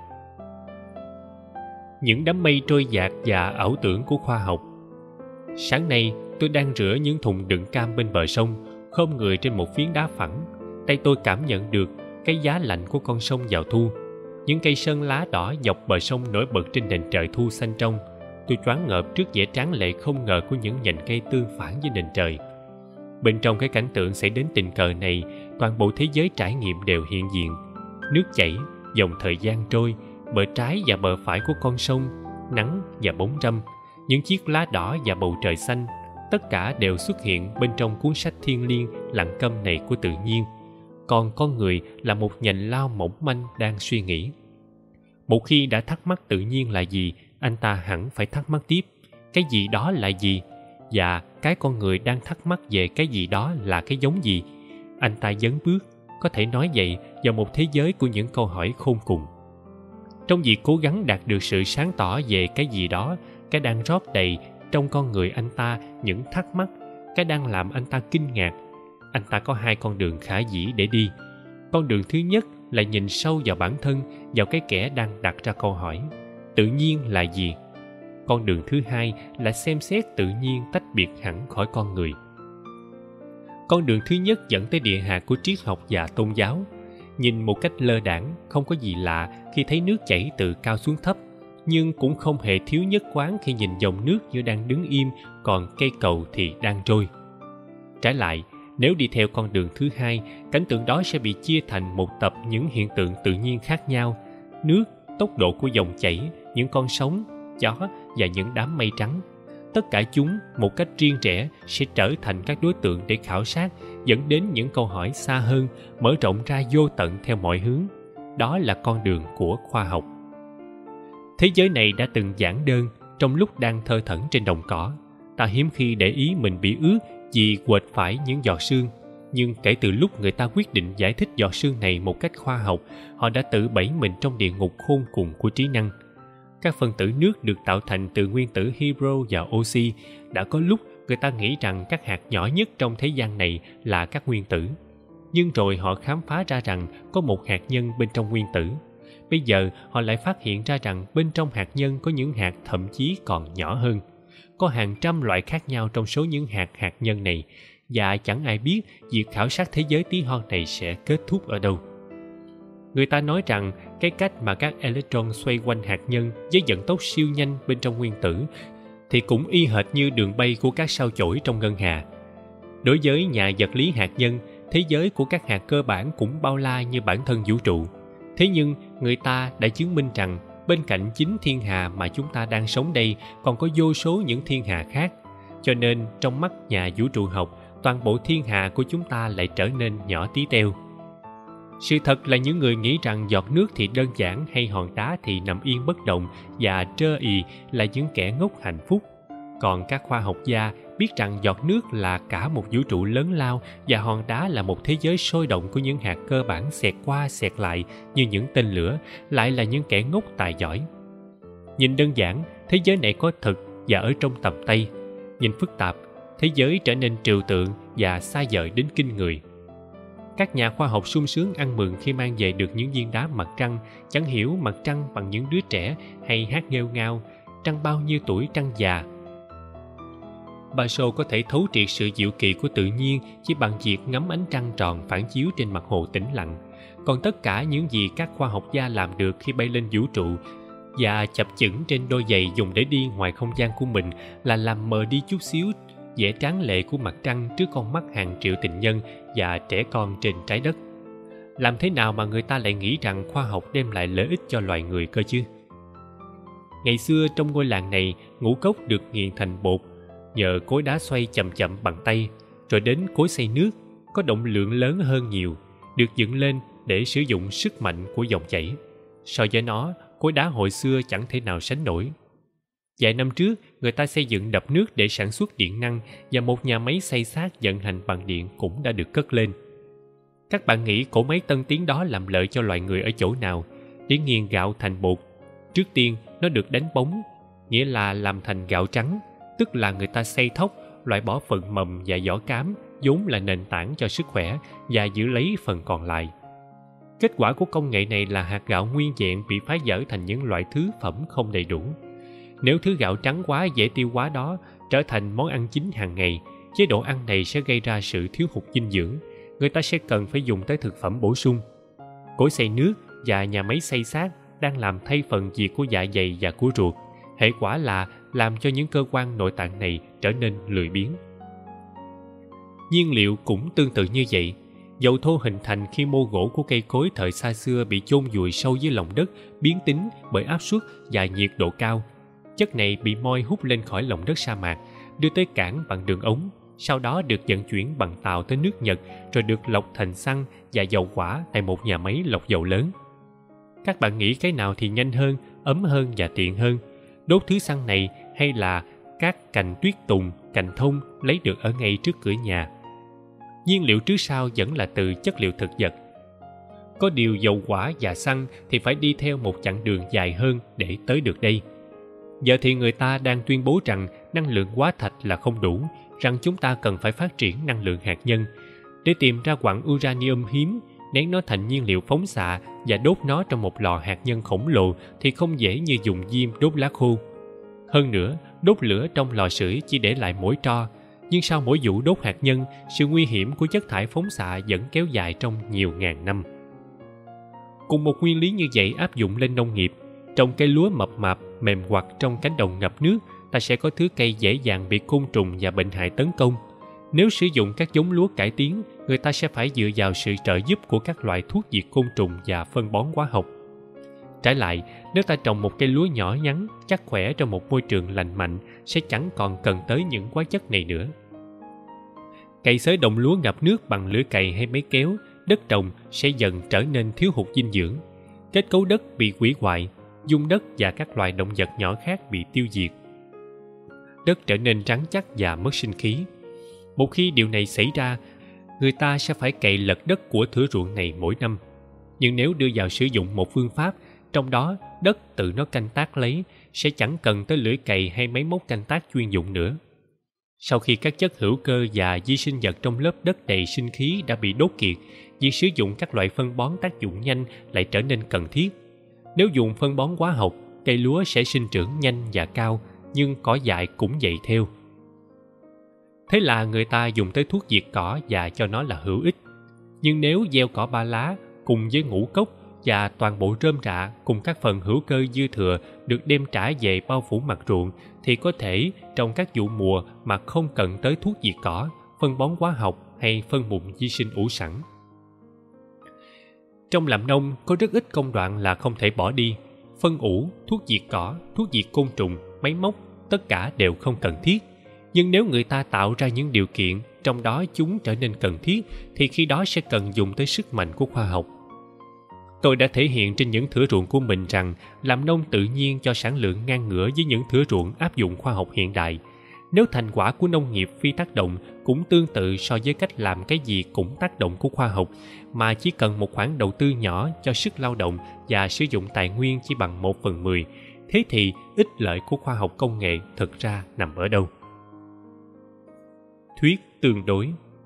Những đám mây trôi dạt và ảo tưởng của khoa học. Sáng nay tôi đang rửa những thùng đựng cam bên bờ sông, khom người trên một phiến đá phẳng. Tay tôi cảm nhận được cái giá lạnh của con sông vào thu. Những cây sơn lá đỏ dọc bờ sông nổi bật trên nền trời thu xanh trong. Tôi choáng ngợp trước vẻ tráng lệ không ngờ của những nhành cây tương phản với nền trời. Bên trong cái cảnh tượng xảy đến tình cờ này, toàn bộ thế giới trải nghiệm đều hiện diện. Nước chảy, dòng thời gian trôi, bờ trái và bờ phải của con sông, nắng và bóng râm, những chiếc lá đỏ và bầu trời xanh, tất cả đều xuất hiện bên trong cuốn sách thiêng liêng lặng câm này của tự nhiên. Còn con người là một nhành lao mỏng manh đang suy nghĩ. Một khi đã thắc mắc tự nhiên là gì, anh ta hẳn phải thắc mắc tiếp, cái gì đó là gì? Và cái con người đang thắc mắc về cái gì đó là cái giống gì? Anh ta dấn bước, có thể nói vậy, vào một thế giới của những câu hỏi khôn cùng. Trong việc cố gắng đạt được sự sáng tỏ về cái gì đó, cái đang rót đầy trong con người anh ta những thắc mắc, cái đang làm anh ta kinh ngạc. Anh ta có hai con đường khả dĩ để đi. Con đường thứ nhất là nhìn sâu vào bản thân, vào cái kẻ đang đặt ra câu hỏi, tự nhiên là gì? Con đường thứ hai là xem xét tự nhiên tách biệt hẳn khỏi con người. Con đường thứ nhất dẫn tới địa hạt của triết học và tôn giáo. Nhìn một cách lơ đãng, không có gì lạ khi thấy nước chảy từ cao xuống thấp, nhưng cũng không hề thiếu nhất quán khi nhìn dòng nước như đang đứng im, còn cây cầu thì đang trôi. Trái lại, nếu đi theo con đường thứ hai, cảnh tượng đó sẽ bị chia thành một tập những hiện tượng tự nhiên khác nhau: nước, tốc độ của dòng chảy, những con sóng, gió và những đám mây trắng. Tất cả chúng, một cách riêng rẽ, sẽ trở thành các đối tượng để khảo sát, dẫn đến những câu hỏi xa hơn, mở rộng ra vô tận theo mọi hướng. Đó là con đường của khoa học. Thế giới này đã từng giản đơn trong lúc đang thơ thẩn trên đồng cỏ. Ta hiếm khi để ý mình bị ướt vì quệt phải những giọt sương. Nhưng kể từ lúc người ta quyết định giải thích giọt sương này một cách khoa học, họ đã tự bẫy mình trong địa ngục khôn cùng của trí năng. Các phân tử nước được tạo thành từ nguyên tử hydro và oxy. Đã có lúc người ta nghĩ rằng các hạt nhỏ nhất trong thế gian này là các nguyên tử. Nhưng rồi họ khám phá ra rằng có một hạt nhân bên trong nguyên tử. Bây giờ họ lại phát hiện ra rằng bên trong hạt nhân có những hạt thậm chí còn nhỏ hơn. Có hàng trăm loại khác nhau trong số những hạt hạt nhân này, và chẳng ai biết việc khảo sát thế giới tí hon này sẽ kết thúc ở đâu. Người ta nói rằng cái cách mà các electron xoay quanh hạt nhân với vận tốc siêu nhanh bên trong nguyên tử thì cũng y hệt như đường bay của các sao chổi trong ngân hà. Đối với nhà vật lý hạt nhân, thế giới của các hạt cơ bản cũng bao la như bản thân vũ trụ. Thế nhưng người ta đã chứng minh rằng bên cạnh chính thiên hà mà chúng ta đang sống đây còn có vô số những thiên hà khác. Cho nên trong mắt nhà vũ trụ học, toàn bộ thiên hà của chúng ta lại trở nên nhỏ tí teo. Sự thật là những người nghĩ rằng giọt nước thì đơn giản hay hòn đá thì nằm yên bất động và trơ ì là những kẻ ngốc hạnh phúc. Còn các khoa học gia biết rằng giọt nước là cả một vũ trụ lớn lao và hòn đá là một thế giới sôi động của những hạt cơ bản xẹt qua xẹt lại như những tên lửa, lại là những kẻ ngốc tài giỏi. Nhìn đơn giản, thế giới này có thực và ở trong tầm tay. Nhìn phức tạp, thế giới trở nên trừu tượng và xa vời đến kinh người. Các nhà khoa học sung sướng ăn mừng khi mang về được những viên đá mặt trăng, chẳng hiểu mặt trăng bằng những đứa trẻ hay hát nghêu ngao, trăng bao nhiêu tuổi trăng già. Basho có thể thấu triệt sự diệu kỳ của tự nhiên chỉ bằng việc ngắm ánh trăng tròn phản chiếu trên mặt hồ tĩnh lặng. Còn tất cả những gì các khoa học gia làm được khi bay lên vũ trụ và chập chững trên đôi giày dùng để đi ngoài không gian của mình là làm mờ đi chút xíu vẻ tráng lệ của mặt trăng trước con mắt hàng triệu tình nhân và trẻ con trên trái đất. Làm thế nào mà người ta lại nghĩ rằng khoa học đem lại lợi ích cho loài người cơ chứ? Ngày xưa trong ngôi làng này, ngũ cốc được nghiền thành bột nhờ cối đá xoay chậm chậm bằng tay, rồi đến cối xay nước có động lượng lớn hơn nhiều, được dựng lên để sử dụng sức mạnh của dòng chảy. So với nó, cối đá hồi xưa chẳng thể nào sánh nổi. Vài năm trước, người ta xây dựng đập nước để sản xuất điện năng và một nhà máy xay sát vận hành bằng điện cũng đã được cất lên. Các bạn nghĩ cỗ máy tân tiến đó làm lợi cho loài người ở chỗ nào? Để nghiền gạo thành bột, trước tiên nó được đánh bóng, nghĩa là làm thành gạo trắng, tức là người ta xay thóc, loại bỏ phần mầm và vỏ cám, vốn là nền tảng cho sức khỏe, và giữ lấy phần còn lại. Kết quả của công nghệ này là hạt gạo nguyên vẹn bị phá vỡ thành những loại thứ phẩm không đầy đủ. Nếu thứ gạo trắng quá dễ tiêu hóa đó trở thành món ăn chính hàng ngày, chế độ ăn này sẽ gây ra sự thiếu hụt dinh dưỡng. Người ta sẽ cần phải dùng tới thực phẩm bổ sung. Cối xay nước và nhà máy xay xác đang làm thay phần việc của dạ dày và của ruột. Hệ quả là làm cho những cơ quan nội tạng này trở nên lười biếng. Nhiên liệu cũng tương tự như vậy. Dầu thô hình thành khi mô gỗ của cây cối thời xa xưa bị chôn vùi sâu dưới lòng đất, biến tính bởi áp suất và nhiệt độ cao. Chất này bị moi hút lên khỏi lòng đất sa mạc, đưa tới cảng bằng đường ống, sau đó được vận chuyển bằng tàu tới nước Nhật, rồi được lọc thành xăng và dầu hỏa tại một nhà máy lọc dầu lớn. Các bạn nghĩ cái nào thì nhanh hơn, ấm hơn và tiện hơn? Đốt thứ xăng này hay là các cành tuyết tùng, cành thông lấy được ở ngay trước cửa nhà? Nhiên liệu trước sau vẫn là từ chất liệu thực vật. Có điều dầu hỏa và xăng thì phải đi theo một chặng đường dài hơn để tới được đây. Giờ thì người ta đang tuyên bố rằng năng lượng hóa thạch là không đủ, rằng chúng ta cần phải phát triển năng lượng hạt nhân. Để tìm ra quặng uranium hiếm, nén nó thành nhiên liệu phóng xạ và đốt nó trong một lò hạt nhân khổng lồ thì không dễ như dùng diêm đốt lá khô. Hơn nữa, đốt lửa trong lò sưởi chỉ để lại mỗi tro, nhưng sau mỗi vụ đốt hạt nhân, sự nguy hiểm của chất thải phóng xạ vẫn kéo dài trong nhiều ngàn năm. Cùng một nguyên lý như vậy áp dụng lên nông nghiệp. Trồng cây lúa mập mạp, mềm quặt trong cánh đồng ngập nước, ta sẽ có thứ cây dễ dàng bị côn trùng và bệnh hại tấn công. Nếu sử dụng các giống lúa cải tiến, người ta sẽ phải dựa vào sự trợ giúp của các loại thuốc diệt côn trùng và phân bón hóa học. Trái lại, nếu ta trồng một cây lúa nhỏ nhắn, chắc khỏe trong một môi trường lành mạnh, sẽ chẳng còn cần tới những hóa chất này nữa. Cày xới đồng lúa ngập nước bằng lưỡi cày hay máy kéo, đất trồng sẽ dần trở nên thiếu hụt dinh dưỡng. Kết cấu đất bị hủy hoại, dung đất và các loài động vật nhỏ khác bị tiêu diệt. Đất trở nên rắn chắc và mất sinh khí. Một khi điều này xảy ra, người ta sẽ phải cày lật đất của thửa ruộng này mỗi năm. Nhưng nếu đưa vào sử dụng một phương pháp, trong đó đất tự nó canh tác lấy, sẽ chẳng cần tới lưỡi cày hay máy móc canh tác chuyên dụng nữa. Sau khi các chất hữu cơ và vi sinh vật trong lớp đất đầy sinh khí đã bị đốt kiệt, việc sử dụng các loại phân bón tác dụng nhanh lại trở nên cần thiết. Nếu dùng phân bón hóa học, cây lúa sẽ sinh trưởng nhanh và cao, nhưng cỏ dại cũng vậy theo. Thế là người ta dùng tới thuốc diệt cỏ và cho nó là hữu ích. Nhưng nếu gieo cỏ ba lá cùng với ngũ cốc và toàn bộ rơm rạ cùng các phần hữu cơ dư thừa được đem trả về bao phủ mặt ruộng, thì có thể trong các vụ mùa mà không cần tới thuốc diệt cỏ, phân bón hóa học hay phân bón vi sinh ủ sẵn. Trong làm nông có rất ít công đoạn là không thể bỏ đi. Phân ủ, thuốc diệt cỏ, thuốc diệt côn trùng, máy móc, tất cả đều không cần thiết. Nhưng nếu người ta tạo ra những điều kiện, trong đó chúng trở nên cần thiết, thì khi đó sẽ cần dùng tới sức mạnh của khoa học. Tôi đã thể hiện trên những thửa ruộng của mình rằng làm nông tự nhiên cho sản lượng ngang ngửa với những thửa ruộng áp dụng khoa học hiện đại. Nếu thành quả của nông nghiệp phi tác động cũng tương tự so với cách làm cái gì cũng tác động của khoa học, mà chỉ cần một khoản đầu tư nhỏ cho sức lao động và sử dụng tài nguyên chỉ bằng một phần mười, thế thì ích lợi của khoa học công nghệ thực ra nằm ở đâu? Thuyết tương đối.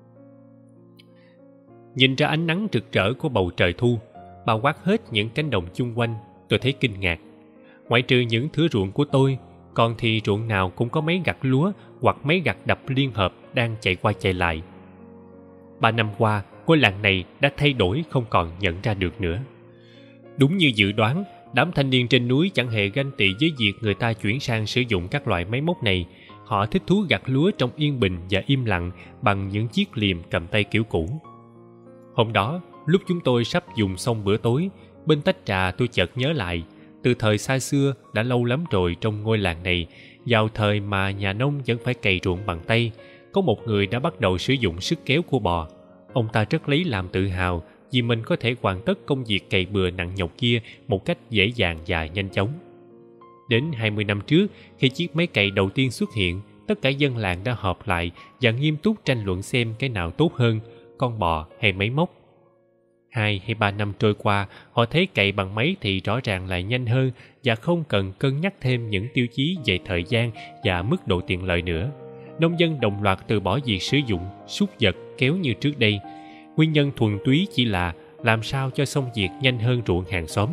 Nhìn ra ánh nắng rực rỡ của bầu trời thu, bao quát hết những cánh đồng chung quanh, tôi thấy kinh ngạc. Ngoại trừ những thửa ruộng của tôi, còn thì ruộng nào cũng có máy gặt lúa hoặc máy gặt đập liên hợp đang chạy qua chạy lại. Ba năm qua, ngôi làng này đã thay đổi không còn nhận ra được nữa. Đúng như dự đoán, đám thanh niên trên núi chẳng hề ganh tị với việc người ta chuyển sang sử dụng các loại máy móc này. Họ thích thú gặt lúa trong yên bình và im lặng bằng những chiếc liềm cầm tay kiểu cũ. Hôm đó, lúc chúng tôi sắp dùng xong bữa tối, bên tách trà tôi chợt nhớ lại, từ thời xa xưa đã lâu lắm rồi trong ngôi làng này, vào thời mà nhà nông vẫn phải cày ruộng bằng tay, có một người đã bắt đầu sử dụng sức kéo của bò. Ông ta rất lấy làm tự hào vì mình có thể hoàn tất công việc cày bừa nặng nhọc kia một cách dễ dàng và nhanh chóng. Đến hai mươi năm trước, khi chiếc máy cày đầu tiên xuất hiện, tất cả dân làng đã họp lại và nghiêm túc tranh luận xem cái nào tốt hơn, con bò hay máy móc. Hai hay ba năm trôi qua, họ thấy cày bằng máy thì rõ ràng là nhanh hơn và không cần cân nhắc thêm những tiêu chí về thời gian và mức độ tiện lợi nữa. Nông dân đồng loạt từ bỏ việc sử dụng súc vật kéo như trước đây. Nguyên nhân thuần túy chỉ là làm sao cho xong việc nhanh hơn ruộng hàng xóm.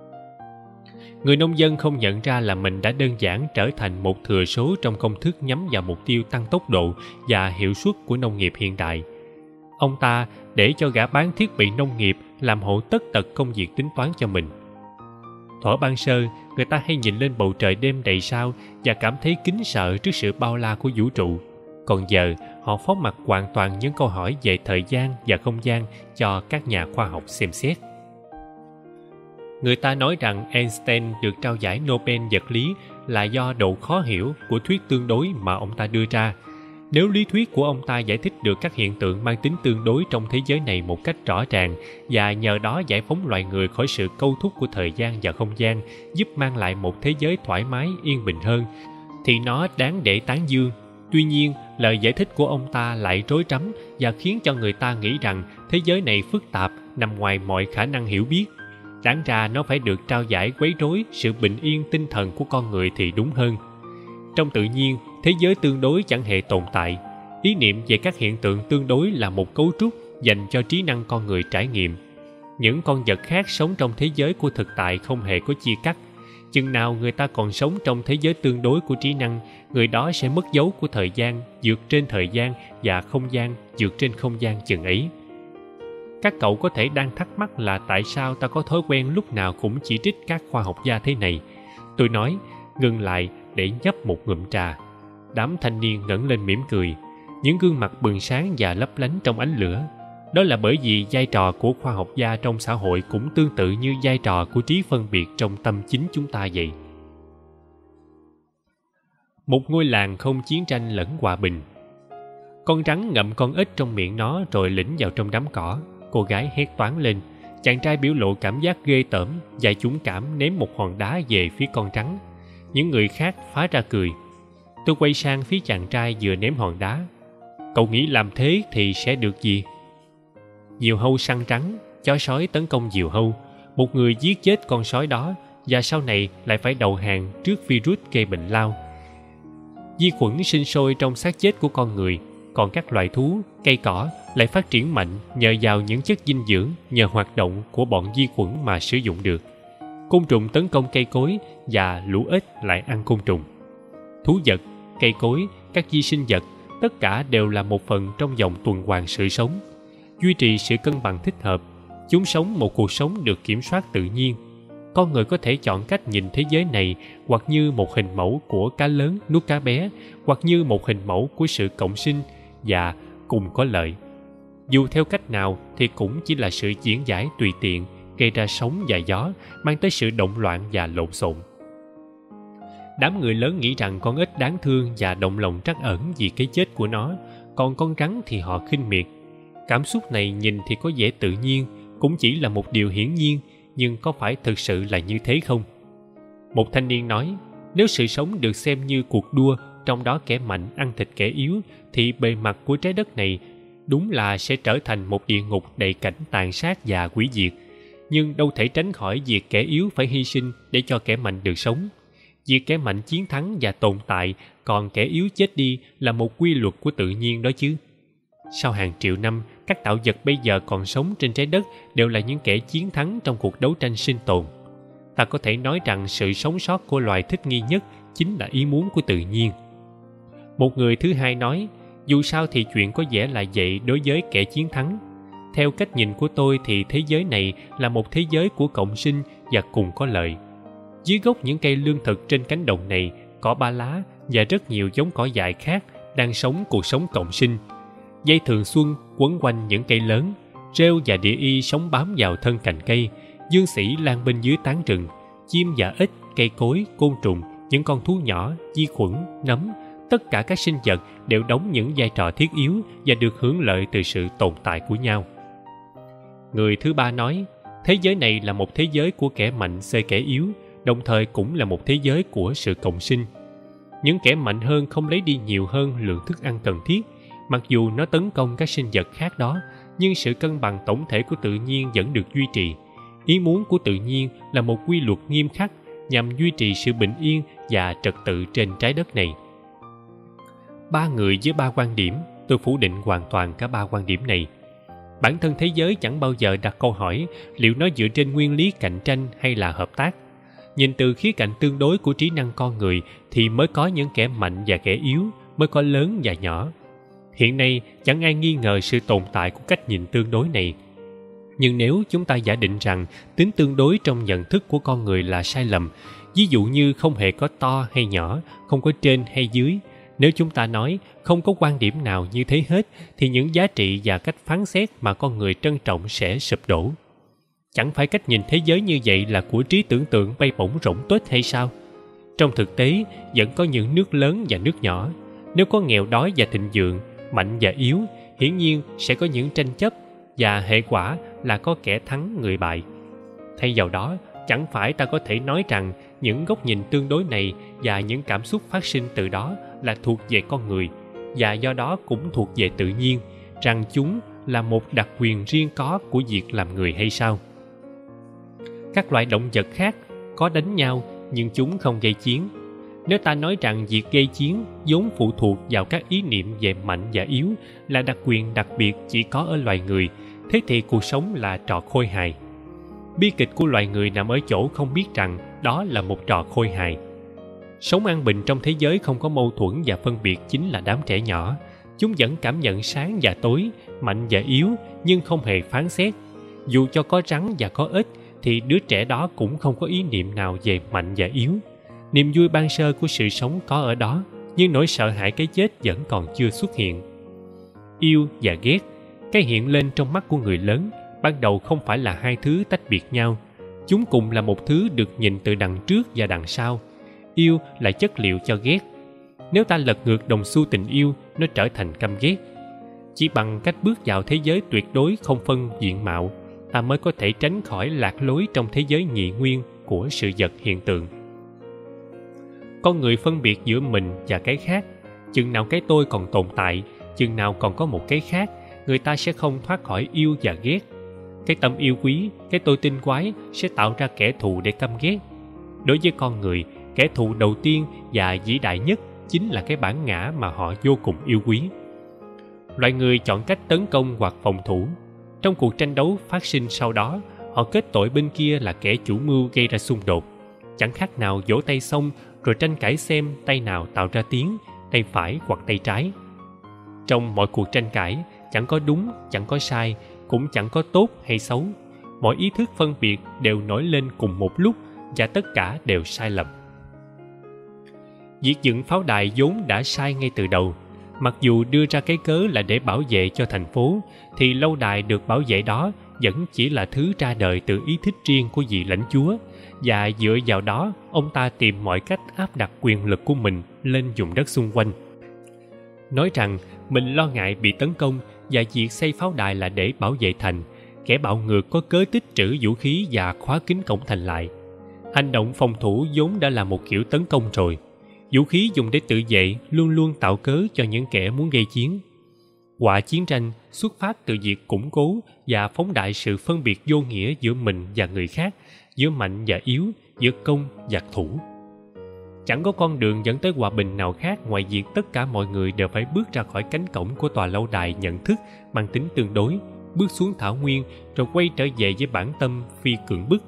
Người nông dân không nhận ra là mình đã đơn giản trở thành một thừa số trong công thức nhắm vào mục tiêu tăng tốc độ và hiệu suất của nông nghiệp hiện đại. Ông ta để cho gã bán thiết bị nông nghiệp làm hộ tất tật công việc tính toán cho mình. Thuở ban sơ, người ta hay nhìn lên bầu trời đêm đầy sao và cảm thấy kính sợ trước sự bao la của vũ trụ. Còn giờ, họ phó mặc hoàn toàn những câu hỏi về thời gian và không gian cho các nhà khoa học xem xét. Người ta nói rằng Einstein được trao giải Nobel vật lý là do độ khó hiểu của thuyết tương đối mà ông ta đưa ra. Nếu lý thuyết của ông ta giải thích được các hiện tượng mang tính tương đối trong thế giới này một cách rõ ràng và nhờ đó giải phóng loài người khỏi sự câu thúc của thời gian và không gian, giúp mang lại một thế giới thoải mái, yên bình hơn, thì nó đáng để tán dương. Tuy nhiên, lời giải thích của ông ta lại rối rắm và khiến cho người ta nghĩ rằng thế giới này phức tạp, nằm ngoài mọi khả năng hiểu biết. Đáng ra nó phải được trao giải quấy rối sự bình yên tinh thần của con người thì đúng hơn. Trong tự nhiên, thế giới tương đối chẳng hề tồn tại. Ý niệm về các hiện tượng tương đối là một cấu trúc dành cho trí năng con người trải nghiệm. Những con vật khác sống trong thế giới của thực tại không hề có chia cắt. Chừng nào người ta còn sống trong thế giới tương đối của trí năng, người đó sẽ mất dấu của thời gian vượt trên thời gian và không gian vượt trên không gian chừng ấy. Các cậu có thể đang thắc mắc là tại sao ta có thói quen lúc nào cũng chỉ trích các khoa học gia thế này. Tôi nói, ngừng lại để nhấp một ngụm trà. Đám thanh niên ngẩng lên mỉm cười, những gương mặt bừng sáng và lấp lánh trong ánh lửa. Đó là bởi vì vai trò của khoa học gia trong xã hội cũng tương tự như vai trò của trí phân biệt trong tâm chính chúng ta vậy. Một ngôi làng không chiến tranh lẫn hòa bình. Con rắn ngậm con ếch trong miệng nó rồi lĩnh vào trong đám cỏ. Cô gái hét toáng lên. Chàng trai biểu lộ cảm giác ghê tởm và dũng cảm ném một hòn đá về phía con rắn. Những người khác phá ra cười. Tôi quay sang phía chàng trai vừa ném hòn đá. Cậu nghĩ làm thế thì sẽ được gì? Diều hâu săn rắn, chó sói tấn công diều hâu. Một người giết chết con sói đó và sau này lại phải đầu hàng trước virus gây bệnh lao. Vi khuẩn sinh sôi trong xác chết của con người, còn các loài thú, cây cỏ lại phát triển mạnh nhờ vào những chất dinh dưỡng nhờ hoạt động của bọn vi khuẩn mà sử dụng được. Côn trùng tấn công cây cối và lũ ếch lại ăn côn trùng. Thú vật, cây cối, các vi sinh vật, tất cả đều là một phần trong vòng tuần hoàn sự sống. Duy trì sự cân bằng thích hợp, chúng sống một cuộc sống được kiểm soát tự nhiên. Con người có thể chọn cách nhìn thế giới này hoặc như một hình mẫu của cá lớn nuốt cá bé, hoặc như một hình mẫu của sự cộng sinh và cùng có lợi. Dù theo cách nào thì cũng chỉ là sự diễn giải tùy tiện, gây ra sóng và gió, mang tới sự động loạn và lộn xộn. Đám người lớn nghĩ rằng con ếch đáng thương và động lòng trắc ẩn vì cái chết của nó, còn con rắn thì họ khinh miệt. Cảm xúc này nhìn thì có vẻ tự nhiên, cũng chỉ là một điều hiển nhiên, nhưng có phải thực sự là như thế không? Một thanh niên nói, nếu sự sống được xem như cuộc đua, trong đó kẻ mạnh ăn thịt kẻ yếu, thì bề mặt của trái đất này đúng là sẽ trở thành một địa ngục đầy cảnh tàn sát và hủy diệt. Nhưng đâu thể tránh khỏi việc kẻ yếu phải hy sinh để cho kẻ mạnh được sống. Việc kẻ mạnh chiến thắng và tồn tại, còn kẻ yếu chết đi là một quy luật của tự nhiên đó chứ. Sau hàng triệu năm, các tạo vật bây giờ còn sống trên trái đất đều là những kẻ chiến thắng trong cuộc đấu tranh sinh tồn. Ta có thể nói rằng sự sống sót của loài thích nghi nhất chính là ý muốn của tự nhiên. Một người thứ hai nói, dù sao thì chuyện có vẻ là vậy đối với kẻ chiến thắng. Theo cách nhìn của tôi thì thế giới này là một thế giới của cộng sinh và cùng có lợi. Dưới gốc những cây lương thực trên cánh đồng này, cỏ ba lá và rất nhiều giống cỏ dại khác đang sống cuộc sống cộng sinh. Dây thường xuân quấn quanh những cây lớn, rêu và địa y sống bám vào thân cành cây, dương sĩ lan bên dưới tán rừng, chim và ếch, cây cối, côn trùng, những con thú nhỏ, vi khuẩn, nấm, tất cả các sinh vật đều đóng những vai trò thiết yếu và được hưởng lợi từ sự tồn tại của nhau. Người thứ ba nói, thế giới này là một thế giới của kẻ mạnh xơi kẻ yếu, đồng thời cũng là một thế giới của sự cộng sinh. Những kẻ mạnh hơn không lấy đi nhiều hơn lượng thức ăn cần thiết, mặc dù nó tấn công các sinh vật khác đó, nhưng sự cân bằng tổng thể của tự nhiên vẫn được duy trì. Ý muốn của tự nhiên là một quy luật nghiêm khắc nhằm duy trì sự bình yên và trật tự trên trái đất này. Ba người với ba quan điểm, tôi phủ định hoàn toàn cả ba quan điểm này. Bản thân thế giới chẳng bao giờ đặt câu hỏi liệu nó dựa trên nguyên lý cạnh tranh hay là hợp tác. Nhìn từ khía cạnh tương đối của trí năng con người thì mới có những kẻ mạnh và kẻ yếu, mới có lớn và nhỏ. Hiện nay chẳng ai nghi ngờ sự tồn tại của cách nhìn tương đối này. Nhưng nếu chúng ta giả định rằng tính tương đối trong nhận thức của con người là sai lầm, ví dụ như không hề có to hay nhỏ, không có trên hay dưới, nếu chúng ta nói không có quan điểm nào như thế hết, thì những giá trị và cách phán xét mà con người trân trọng sẽ sụp đổ. Chẳng phải cách nhìn thế giới như vậy là của trí tưởng tượng bay bổng rỗng tuếch hay sao? Trong thực tế, vẫn có những nước lớn và nước nhỏ. Nếu có nghèo đói và thịnh vượng, mạnh và yếu, hiển nhiên sẽ có những tranh chấp, và hệ quả là có kẻ thắng người bại. Thay vào đó, chẳng phải ta có thể nói rằng những góc nhìn tương đối này và những cảm xúc phát sinh từ đó là thuộc về con người, và do đó cũng thuộc về tự nhiên, rằng chúng là một đặc quyền riêng có của việc làm người hay sao? Các loại động vật khác có đánh nhau nhưng chúng không gây chiến. Nếu ta nói rằng việc gây chiến vốn phụ thuộc vào các ý niệm về mạnh và yếu là đặc quyền đặc biệt chỉ có ở loài người, thế thì cuộc sống là trò khôi hài. Bi kịch của loài người nằm ở chỗ không biết rằng đó là một trò khôi hài. Sống an bình trong thế giới không có mâu thuẫn và phân biệt chính là đám trẻ nhỏ. Chúng vẫn cảm nhận sáng và tối, mạnh và yếu, nhưng không hề phán xét. Dù cho có rắn và có ếch, thì đứa trẻ đó cũng không có ý niệm nào về mạnh và yếu. Niềm vui ban sơ của sự sống có ở đó, nhưng nỗi sợ hãi cái chết vẫn còn chưa xuất hiện. Yêu và ghét, cái hiện lên trong mắt của người lớn, ban đầu không phải là hai thứ tách biệt nhau. Chúng cùng là một thứ được nhìn từ đằng trước và đằng sau. Yêu là chất liệu cho ghét. Nếu ta lật ngược đồng xu tình yêu, nó trở thành căm ghét. Chỉ bằng cách bước vào thế giới tuyệt đối không phân diện mạo, ta mới có thể tránh khỏi lạc lối trong thế giới nhị nguyên của sự vật hiện tượng. Con người phân biệt giữa mình và cái khác. Chừng nào cái tôi còn tồn tại, chừng nào còn có một cái khác, người ta sẽ không thoát khỏi yêu và ghét. Cái tâm yêu quý, cái tôi tinh quái sẽ tạo ra kẻ thù để căm ghét. Đối với con người, kẻ thù đầu tiên và vĩ đại nhất chính là cái bản ngã mà họ vô cùng yêu quý. Loài người chọn cách tấn công hoặc phòng thủ. Trong cuộc tranh đấu phát sinh sau đó, họ kết tội bên kia là kẻ chủ mưu gây ra xung đột. Chẳng khác nào vỗ tay xong rồi tranh cãi xem tay nào tạo ra tiếng, tay phải hoặc tay trái. Trong mọi cuộc tranh cãi, chẳng có đúng, chẳng có sai, cũng chẳng có tốt hay xấu. Mọi ý thức phân biệt đều nổi lên cùng một lúc và tất cả đều sai lầm. Việc dựng pháo đài vốn đã sai ngay từ đầu. Mặc dù đưa ra cái cớ là để bảo vệ cho thành phố, thì lâu đài được bảo vệ đó vẫn chỉ là thứ ra đời từ ý thích riêng của vị lãnh chúa, và dựa vào đó ông ta tìm mọi cách áp đặt quyền lực của mình lên vùng đất xung quanh. Nói rằng mình lo ngại bị tấn công và việc xây pháo đài là để bảo vệ thành, kẻ bạo ngược có cớ tích trữ vũ khí và khóa kín cổng thành lại. Hành động phòng thủ vốn đã là một kiểu tấn công rồi. Vũ khí dùng để tự vệ luôn luôn tạo cớ cho những kẻ muốn gây chiến. Họa chiến tranh xuất phát từ việc củng cố và phóng đại sự phân biệt vô nghĩa giữa mình và người khác, giữa mạnh và yếu, giữa công và thủ. Chẳng có con đường dẫn tới hòa bình nào khác ngoài việc tất cả mọi người đều phải bước ra khỏi cánh cổng của tòa lâu đài nhận thức mang tính tương đối, bước xuống thảo nguyên rồi quay trở về với bản tâm phi cưỡng bức.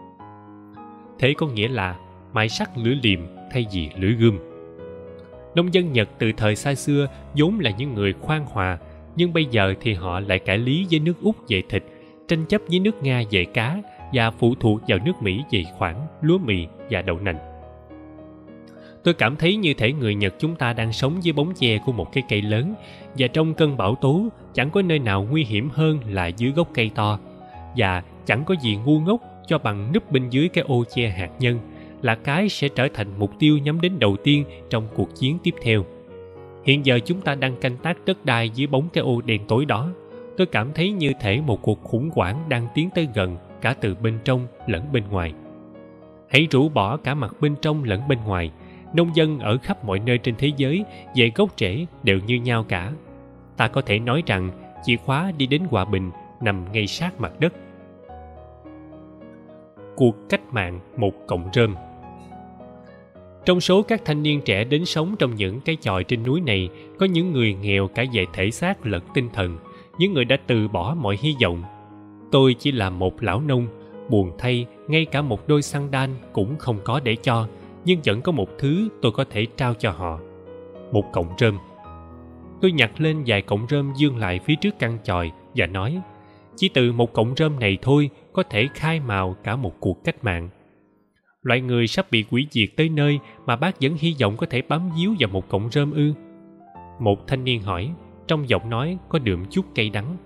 Thế có nghĩa là mài sắc lưỡi liềm thay vì lưỡi gươm. Nông dân Nhật từ thời xa xưa vốn là những người khoan hòa, nhưng bây giờ thì họ lại cãi lý với nước Úc về thịt, tranh chấp với nước Nga về cá và phụ thuộc vào nước Mỹ về khoản, lúa mì và đậu nành. Tôi cảm thấy như thể người Nhật chúng ta đang sống dưới bóng che của một cái cây lớn, và trong cơn bão tố chẳng có nơi nào nguy hiểm hơn là dưới gốc cây to, và chẳng có gì ngu ngốc cho bằng núp bên dưới cái ô che hạt nhân, là cái sẽ trở thành mục tiêu nhắm đến đầu tiên trong cuộc chiến tiếp theo. Hiện giờ chúng ta đang canh tác đất đai dưới bóng cái ô đen tối đó. Tôi cảm thấy như thể một cuộc khủng hoảng đang tiến tới gần cả từ bên trong lẫn bên ngoài. Hãy rũ bỏ cả mặt bên trong lẫn bên ngoài. Nông dân ở khắp mọi nơi trên thế giới về gốc rễ đều như nhau cả. Ta có thể nói rằng chìa khóa đi đến hòa bình nằm ngay sát mặt đất. Cuộc cách mạng một cọng rơm. Trong số các thanh niên trẻ đến sống trong những cái chòi trên núi này, có những người nghèo cả về thể xác lẫn tinh thần, những người đã từ bỏ mọi hy vọng. Tôi chỉ là một lão nông, buồn thay ngay cả một đôi sandal cũng không có để cho, nhưng vẫn có một thứ tôi có thể trao cho họ. Một cọng rơm. Tôi nhặt lên vài cọng rơm dương lại phía trước căn chòi và nói, chỉ từ một cọng rơm này thôi có thể khai mào cả một cuộc cách mạng. Loại người sắp bị hủy diệt tới nơi mà bác vẫn hy vọng có thể bám víu vào một cọng rơm ư? Một thanh niên hỏi, trong giọng nói có đượm chút cay đắng.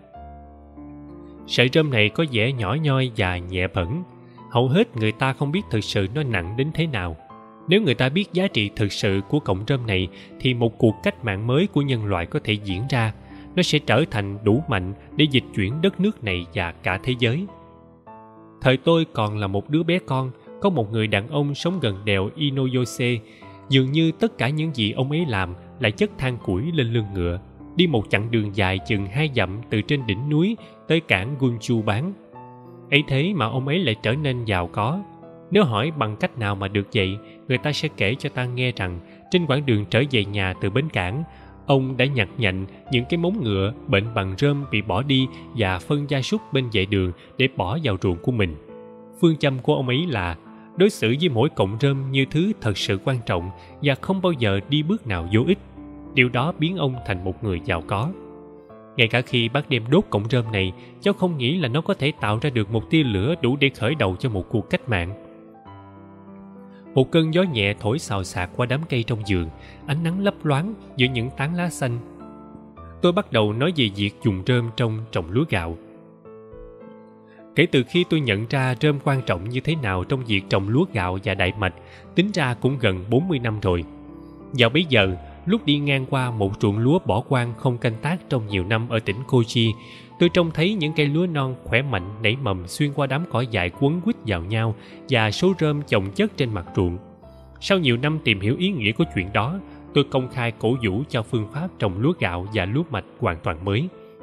Sợi rơm này có vẻ nhỏ nhoi và nhẹ bẩn. Hầu hết người ta không biết thực sự nó nặng đến thế nào. Nếu người ta biết giá trị thực sự của cọng rơm này thì một cuộc cách mạng mới của nhân loại có thể diễn ra. Nó sẽ trở thành đủ mạnh để dịch chuyển đất nước này và cả thế giới. Thời tôi còn là một đứa bé con, có một người đàn ông sống gần đèo Inoyose. Dường như tất cả những gì ông ấy làm là chất than củi lên lưng ngựa, đi một chặng đường dài chừng hai dặm từ trên đỉnh núi tới cảng Gunchu bán. Ấy thế mà ông ấy lại trở nên giàu có. Nếu hỏi bằng cách nào mà được vậy, người ta sẽ kể cho ta nghe rằng trên quãng đường trở về nhà từ bến cảng, ông đã nhặt nhạnh những cái móng ngựa bệnh bằng rơm bị bỏ đi và phân gia súc bên vệ đường để bỏ vào ruộng của mình. Phương châm của ông ấy là đối xử với mỗi cọng rơm như thứ thật sự quan trọng và không bao giờ đi bước nào vô ích. Điều đó biến ông thành một người giàu có. Ngay cả khi bác đem đốt cọng rơm này, cháu không nghĩ là nó có thể tạo ra được một tia lửa đủ để khởi đầu cho một cuộc cách mạng. Một cơn gió nhẹ thổi xào xạc qua đám cây trong vườn, ánh nắng lấp loáng giữa những tán lá xanh. Tôi bắt đầu nói về việc dùng rơm trong trồng lúa gạo. Kể từ khi tôi nhận ra rơm quan trọng như thế nào trong việc trồng lúa gạo và đại mạch, tính ra cũng gần bốn mươi năm rồi. Vào bấy giờ, lúc đi ngang qua một ruộng lúa bỏ hoang không canh tác trong nhiều năm ở tỉnh Kochi, tôi trông thấy những cây lúa non khỏe mạnh nảy mầm xuyên qua đám cỏ dại quấn quýt vào nhau và số rơm chồng chất trên mặt ruộng. Sau nhiều năm tìm hiểu ý nghĩa của chuyện đó, tôi công khai cổ vũ cho phương pháp trồng lúa gạo và lúa mạch hoàn toàn mới.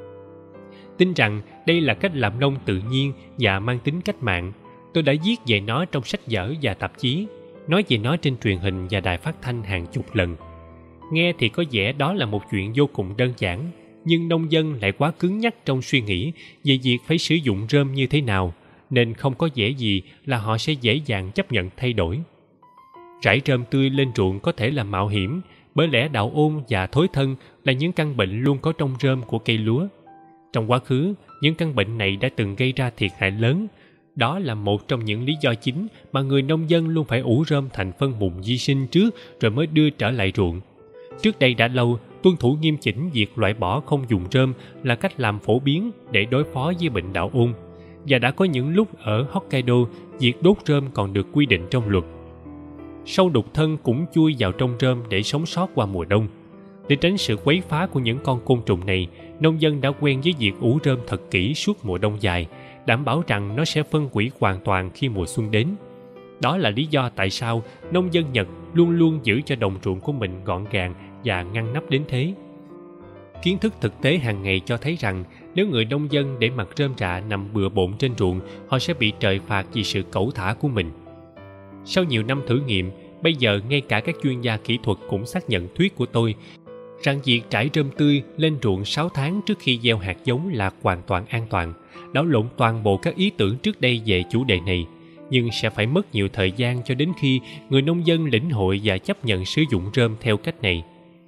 Tin rằng đây là cách làm nông tự nhiên và mang tính cách mạng. Tôi đã viết về nó trong sách vở và tạp chí, nói về nó trên truyền hình và đài phát thanh hàng chục lần. Nghe thì có vẻ đó là một chuyện vô cùng đơn giản, nhưng nông dân lại quá cứng nhắc trong suy nghĩ về việc phải sử dụng rơm như thế nào, nên không có vẻ gì là họ sẽ dễ dàng chấp nhận thay đổi. Rải rơm tươi lên ruộng có thể là mạo hiểm, bởi lẽ đạo ôn và thối thân là những căn bệnh luôn có trong rơm của cây lúa. Trong quá khứ, những căn bệnh này đã từng gây ra thiệt hại lớn. Đó là một trong những lý do chính mà người nông dân luôn phải ủ rơm thành phân mùn vi sinh trước rồi mới đưa trở lại ruộng. Trước đây đã lâu, tuân thủ nghiêm chỉnh việc loại bỏ không dùng rơm là cách làm phổ biến để đối phó với bệnh đạo ôn. Và đã có những lúc ở Hokkaido, việc đốt rơm còn được quy định trong luật. Sâu đục thân cũng chui vào trong rơm để sống sót qua mùa đông. Để tránh sự quấy phá của những con côn trùng này, nông dân đã quen với việc ủ rơm thật kỹ suốt mùa đông dài, đảm bảo rằng nó sẽ phân hủy hoàn toàn khi mùa xuân đến. Đó là lý do tại sao nông dân Nhật luôn luôn giữ cho đồng ruộng của mình gọn gàng và ngăn nắp đến thế. Kiến thức thực tế hàng ngày cho thấy rằng nếu người nông dân để mặc rơm rạ nằm bừa bộn trên ruộng, họ sẽ bị trời phạt vì sự cẩu thả của mình. Sau nhiều năm thử nghiệm, bây giờ ngay cả các chuyên gia kỹ thuật cũng xác nhận thuyết của tôi rằng việc trải rơm tươi lên ruộng sáu tháng trước khi gieo hạt giống là hoàn toàn an toàn, đảo lộn toàn bộ các ý tưởng trước đây về chủ đề này. Nhưng sẽ phải mất nhiều thời gian cho đến khi người nông dân lĩnh hội và chấp nhận sử dụng rơm theo cách này.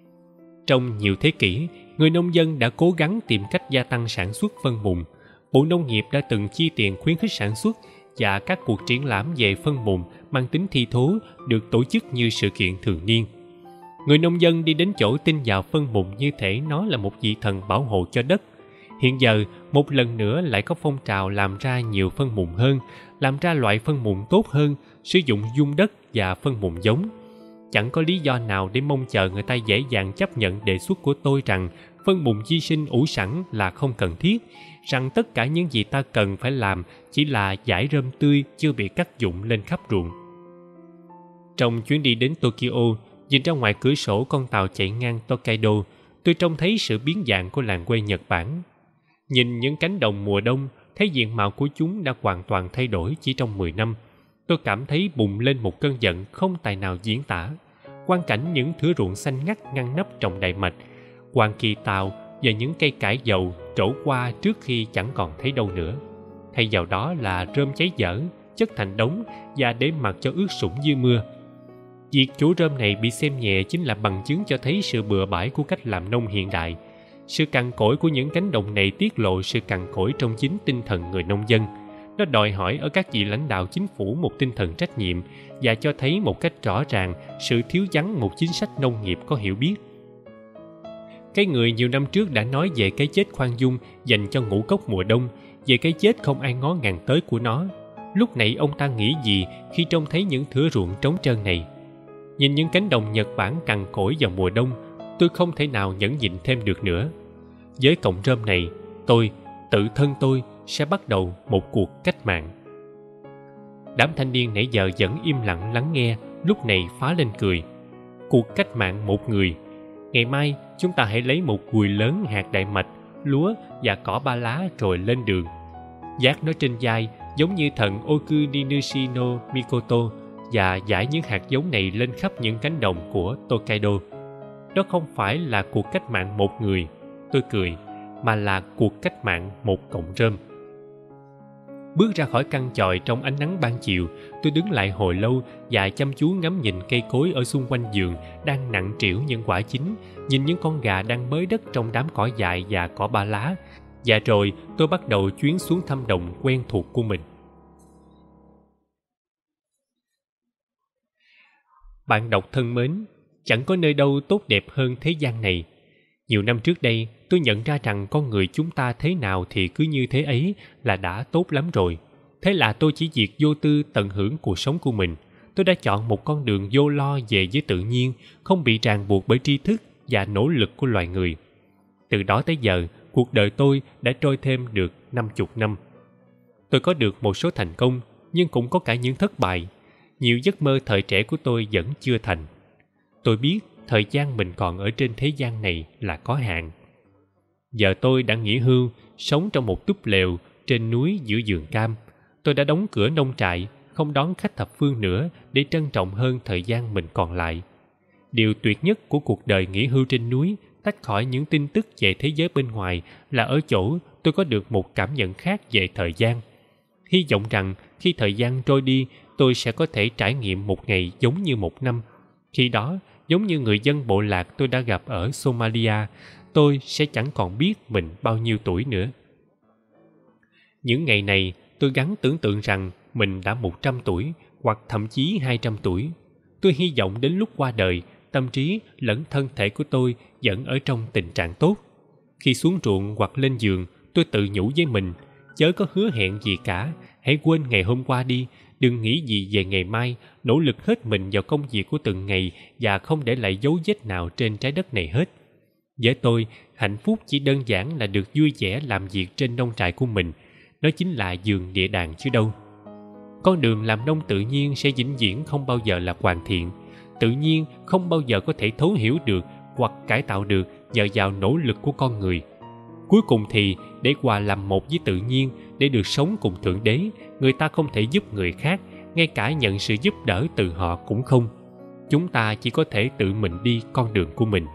Trong nhiều thế kỷ, người nông dân đã cố gắng tìm cách gia tăng sản xuất phân mùn. Bộ Nông nghiệp đã từng chi tiền khuyến khích sản xuất và các cuộc triển lãm về phân mùn mang tính thi thố được tổ chức như sự kiện thường niên. Người nông dân đi đến chỗ tin vào phân mùn như thể nó là một vị thần bảo hộ cho đất. Hiện giờ, một lần nữa lại có phong trào làm ra nhiều phân mùn hơn, làm ra loại phân mùn tốt hơn, sử dụng dung đất và phân mùn giống. Chẳng có lý do nào để mong chờ người ta dễ dàng chấp nhận đề xuất của tôi rằng phân mùn vi sinh ủ sẵn là không cần thiết, rằng tất cả những gì ta cần phải làm chỉ là dải rơm tươi chưa bị cắt dụng lên khắp ruộng. Trong chuyến đi đến Tokyo, nhìn ra ngoài cửa sổ con tàu chạy ngang Tokaido, tôi trông thấy sự biến dạng của làng quê Nhật Bản. Nhìn những cánh đồng mùa đông, thấy diện mạo của chúng đã hoàn toàn thay đổi chỉ trong mười năm. Tôi cảm thấy bùng lên một cơn giận không tài nào diễn tả. Quang cảnh những thửa ruộng xanh ngắt ngăn nắp trồng đại mạch, hoàng kỳ tàu và những cây cải dầu trổ qua trước khi chẳng còn thấy đâu nữa. Thay vào đó là rơm cháy dở, chất thành đống và để mặc cho ướt sũng dưới mưa. Việc chỗ rơm này bị xem nhẹ chính là bằng chứng cho thấy sự bừa bãi của cách làm nông hiện đại. Sự cằn cỗi của những cánh đồng này tiết lộ sự cằn cỗi trong chính tinh thần người nông dân. Nó đòi hỏi ở các vị lãnh đạo chính phủ một tinh thần trách nhiệm và cho thấy một cách rõ ràng sự thiếu vắng một chính sách nông nghiệp có hiểu biết. Cái người nhiều năm trước đã nói về cái chết khoan dung dành cho ngũ cốc mùa đông, về cái chết không ai ngó ngàng tới của nó. Lúc nãy ông ta nghĩ gì khi trông thấy những thửa ruộng trống trơn này? Nhìn những cánh đồng Nhật Bản cằn cỗi vào mùa đông, tôi không thể nào nhẫn nhịn thêm được nữa. Với cọng rơm này, tôi, tự thân tôi sẽ bắt đầu một cuộc cách mạng. Đám thanh niên nãy giờ vẫn im lặng lắng nghe, lúc này phá lên cười. Cuộc cách mạng một người. Ngày mai chúng ta hãy lấy một gùi lớn hạt đại mạch, lúa và cỏ ba lá rồi lên đường. Vác nó trên vai giống như thần Okuninushi no Mikoto và giải những hạt giống này lên khắp những cánh đồng của Tokaido. Đó không phải là cuộc cách mạng một người, tôi cười, mà là cuộc cách mạng một cọng rơm. Bước ra khỏi căn chòi trong ánh nắng ban chiều, tôi đứng lại hồi lâu và chăm chú ngắm nhìn cây cối ở xung quanh vườn đang nặng trĩu những quả chín, nhìn những con gà đang bới đất trong đám cỏ dại và cỏ ba lá. Và rồi tôi bắt đầu chuyến xuống thăm đồng quen thuộc của mình. Bạn đọc thân mến, chẳng có nơi đâu tốt đẹp hơn thế gian này. Nhiều năm trước đây, tôi nhận ra rằng con người chúng ta thế nào thì cứ như thế ấy là đã tốt lắm rồi. Thế là tôi chỉ việc vô tư tận hưởng cuộc sống của mình. Tôi đã chọn một con đường vô lo về với tự nhiên, không bị ràng buộc bởi tri thức và nỗ lực của loài người. Từ đó tới giờ, cuộc đời tôi đã trôi thêm được năm chục năm. Tôi có được một số thành công, nhưng cũng có cả những thất bại. Nhiều giấc mơ thời trẻ của tôi vẫn chưa thành. Tôi biết thời gian mình còn ở trên thế gian này là có hạn. Giờ tôi đã nghỉ hưu, sống trong một túp lều trên núi giữa vườn cam. Tôi đã đóng cửa nông trại, không đón khách thập phương nữa để trân trọng hơn thời gian mình còn lại. Điều tuyệt nhất của cuộc đời nghỉ hưu trên núi, tách khỏi những tin tức về thế giới bên ngoài, là ở chỗ tôi có được một cảm nhận khác về thời gian. Hy vọng rằng khi thời gian trôi đi, tôi sẽ có thể trải nghiệm một ngày giống như một năm. Khi đó, giống như người dân bộ lạc tôi đã gặp ở Somalia, tôi sẽ chẳng còn biết mình bao nhiêu tuổi nữa. Những ngày này, tôi gắng tưởng tượng rằng mình đã một trăm tuổi hoặc thậm chí hai trăm tuổi. Tôi hy vọng đến lúc qua đời, tâm trí lẫn thân thể của tôi vẫn ở trong tình trạng tốt. Khi xuống ruộng hoặc lên giường, tôi tự nhủ với mình, chớ có hứa hẹn gì cả, hãy quên ngày hôm qua đi, đừng nghĩ gì về ngày mai, nỗ lực hết mình vào công việc của từng ngày và không để lại dấu vết nào trên trái đất này hết. Với tôi, hạnh phúc chỉ đơn giản là được vui vẻ làm việc trên nông trại của mình. Đó chính là vườn địa đàng chứ đâu. Con đường làm nông tự nhiên sẽ vĩnh viễn không bao giờ là hoàn thiện. Tự nhiên không bao giờ có thể thấu hiểu được hoặc cải tạo được nhờ vào nỗ lực của con người. Cuối cùng thì, để hòa làm một với tự nhiên, để được sống cùng Thượng Đế, người ta không thể giúp người khác, ngay cả nhận sự giúp đỡ từ họ cũng không. Chúng ta chỉ có thể tự mình đi con đường của mình.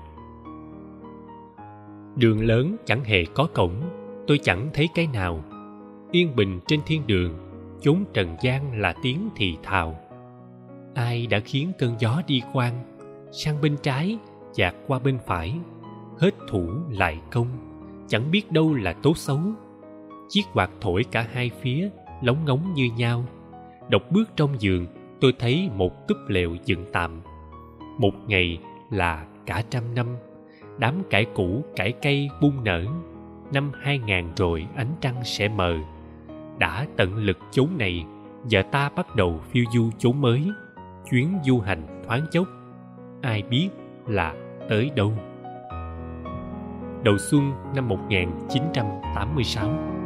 Đường lớn chẳng hề có cổng, tôi chẳng thấy cái nào. Yên bình trên thiên đường, chốn trần gian là tiếng thì thào. Ai đã khiến cơn gió đi khoan, sang bên trái, dạt qua bên phải, hết thủ lại công, chẳng biết đâu là tốt xấu. Chiếc quạt thổi cả hai phía, lóng ngóng như nhau. Đọc bước trong giường, tôi thấy một túp lều dựng tạm. Một ngày là cả trăm năm, đám cải cũ cải cây bung nở. Năm hai ngàn rồi ánh trăng sẽ mờ. Đã tận lực chốn này, giờ ta bắt đầu phiêu du chốn mới. Chuyến du hành thoáng chốc, ai biết là tới đâu. Đầu xuân năm một nghìn chín trăm tám mươi sáu.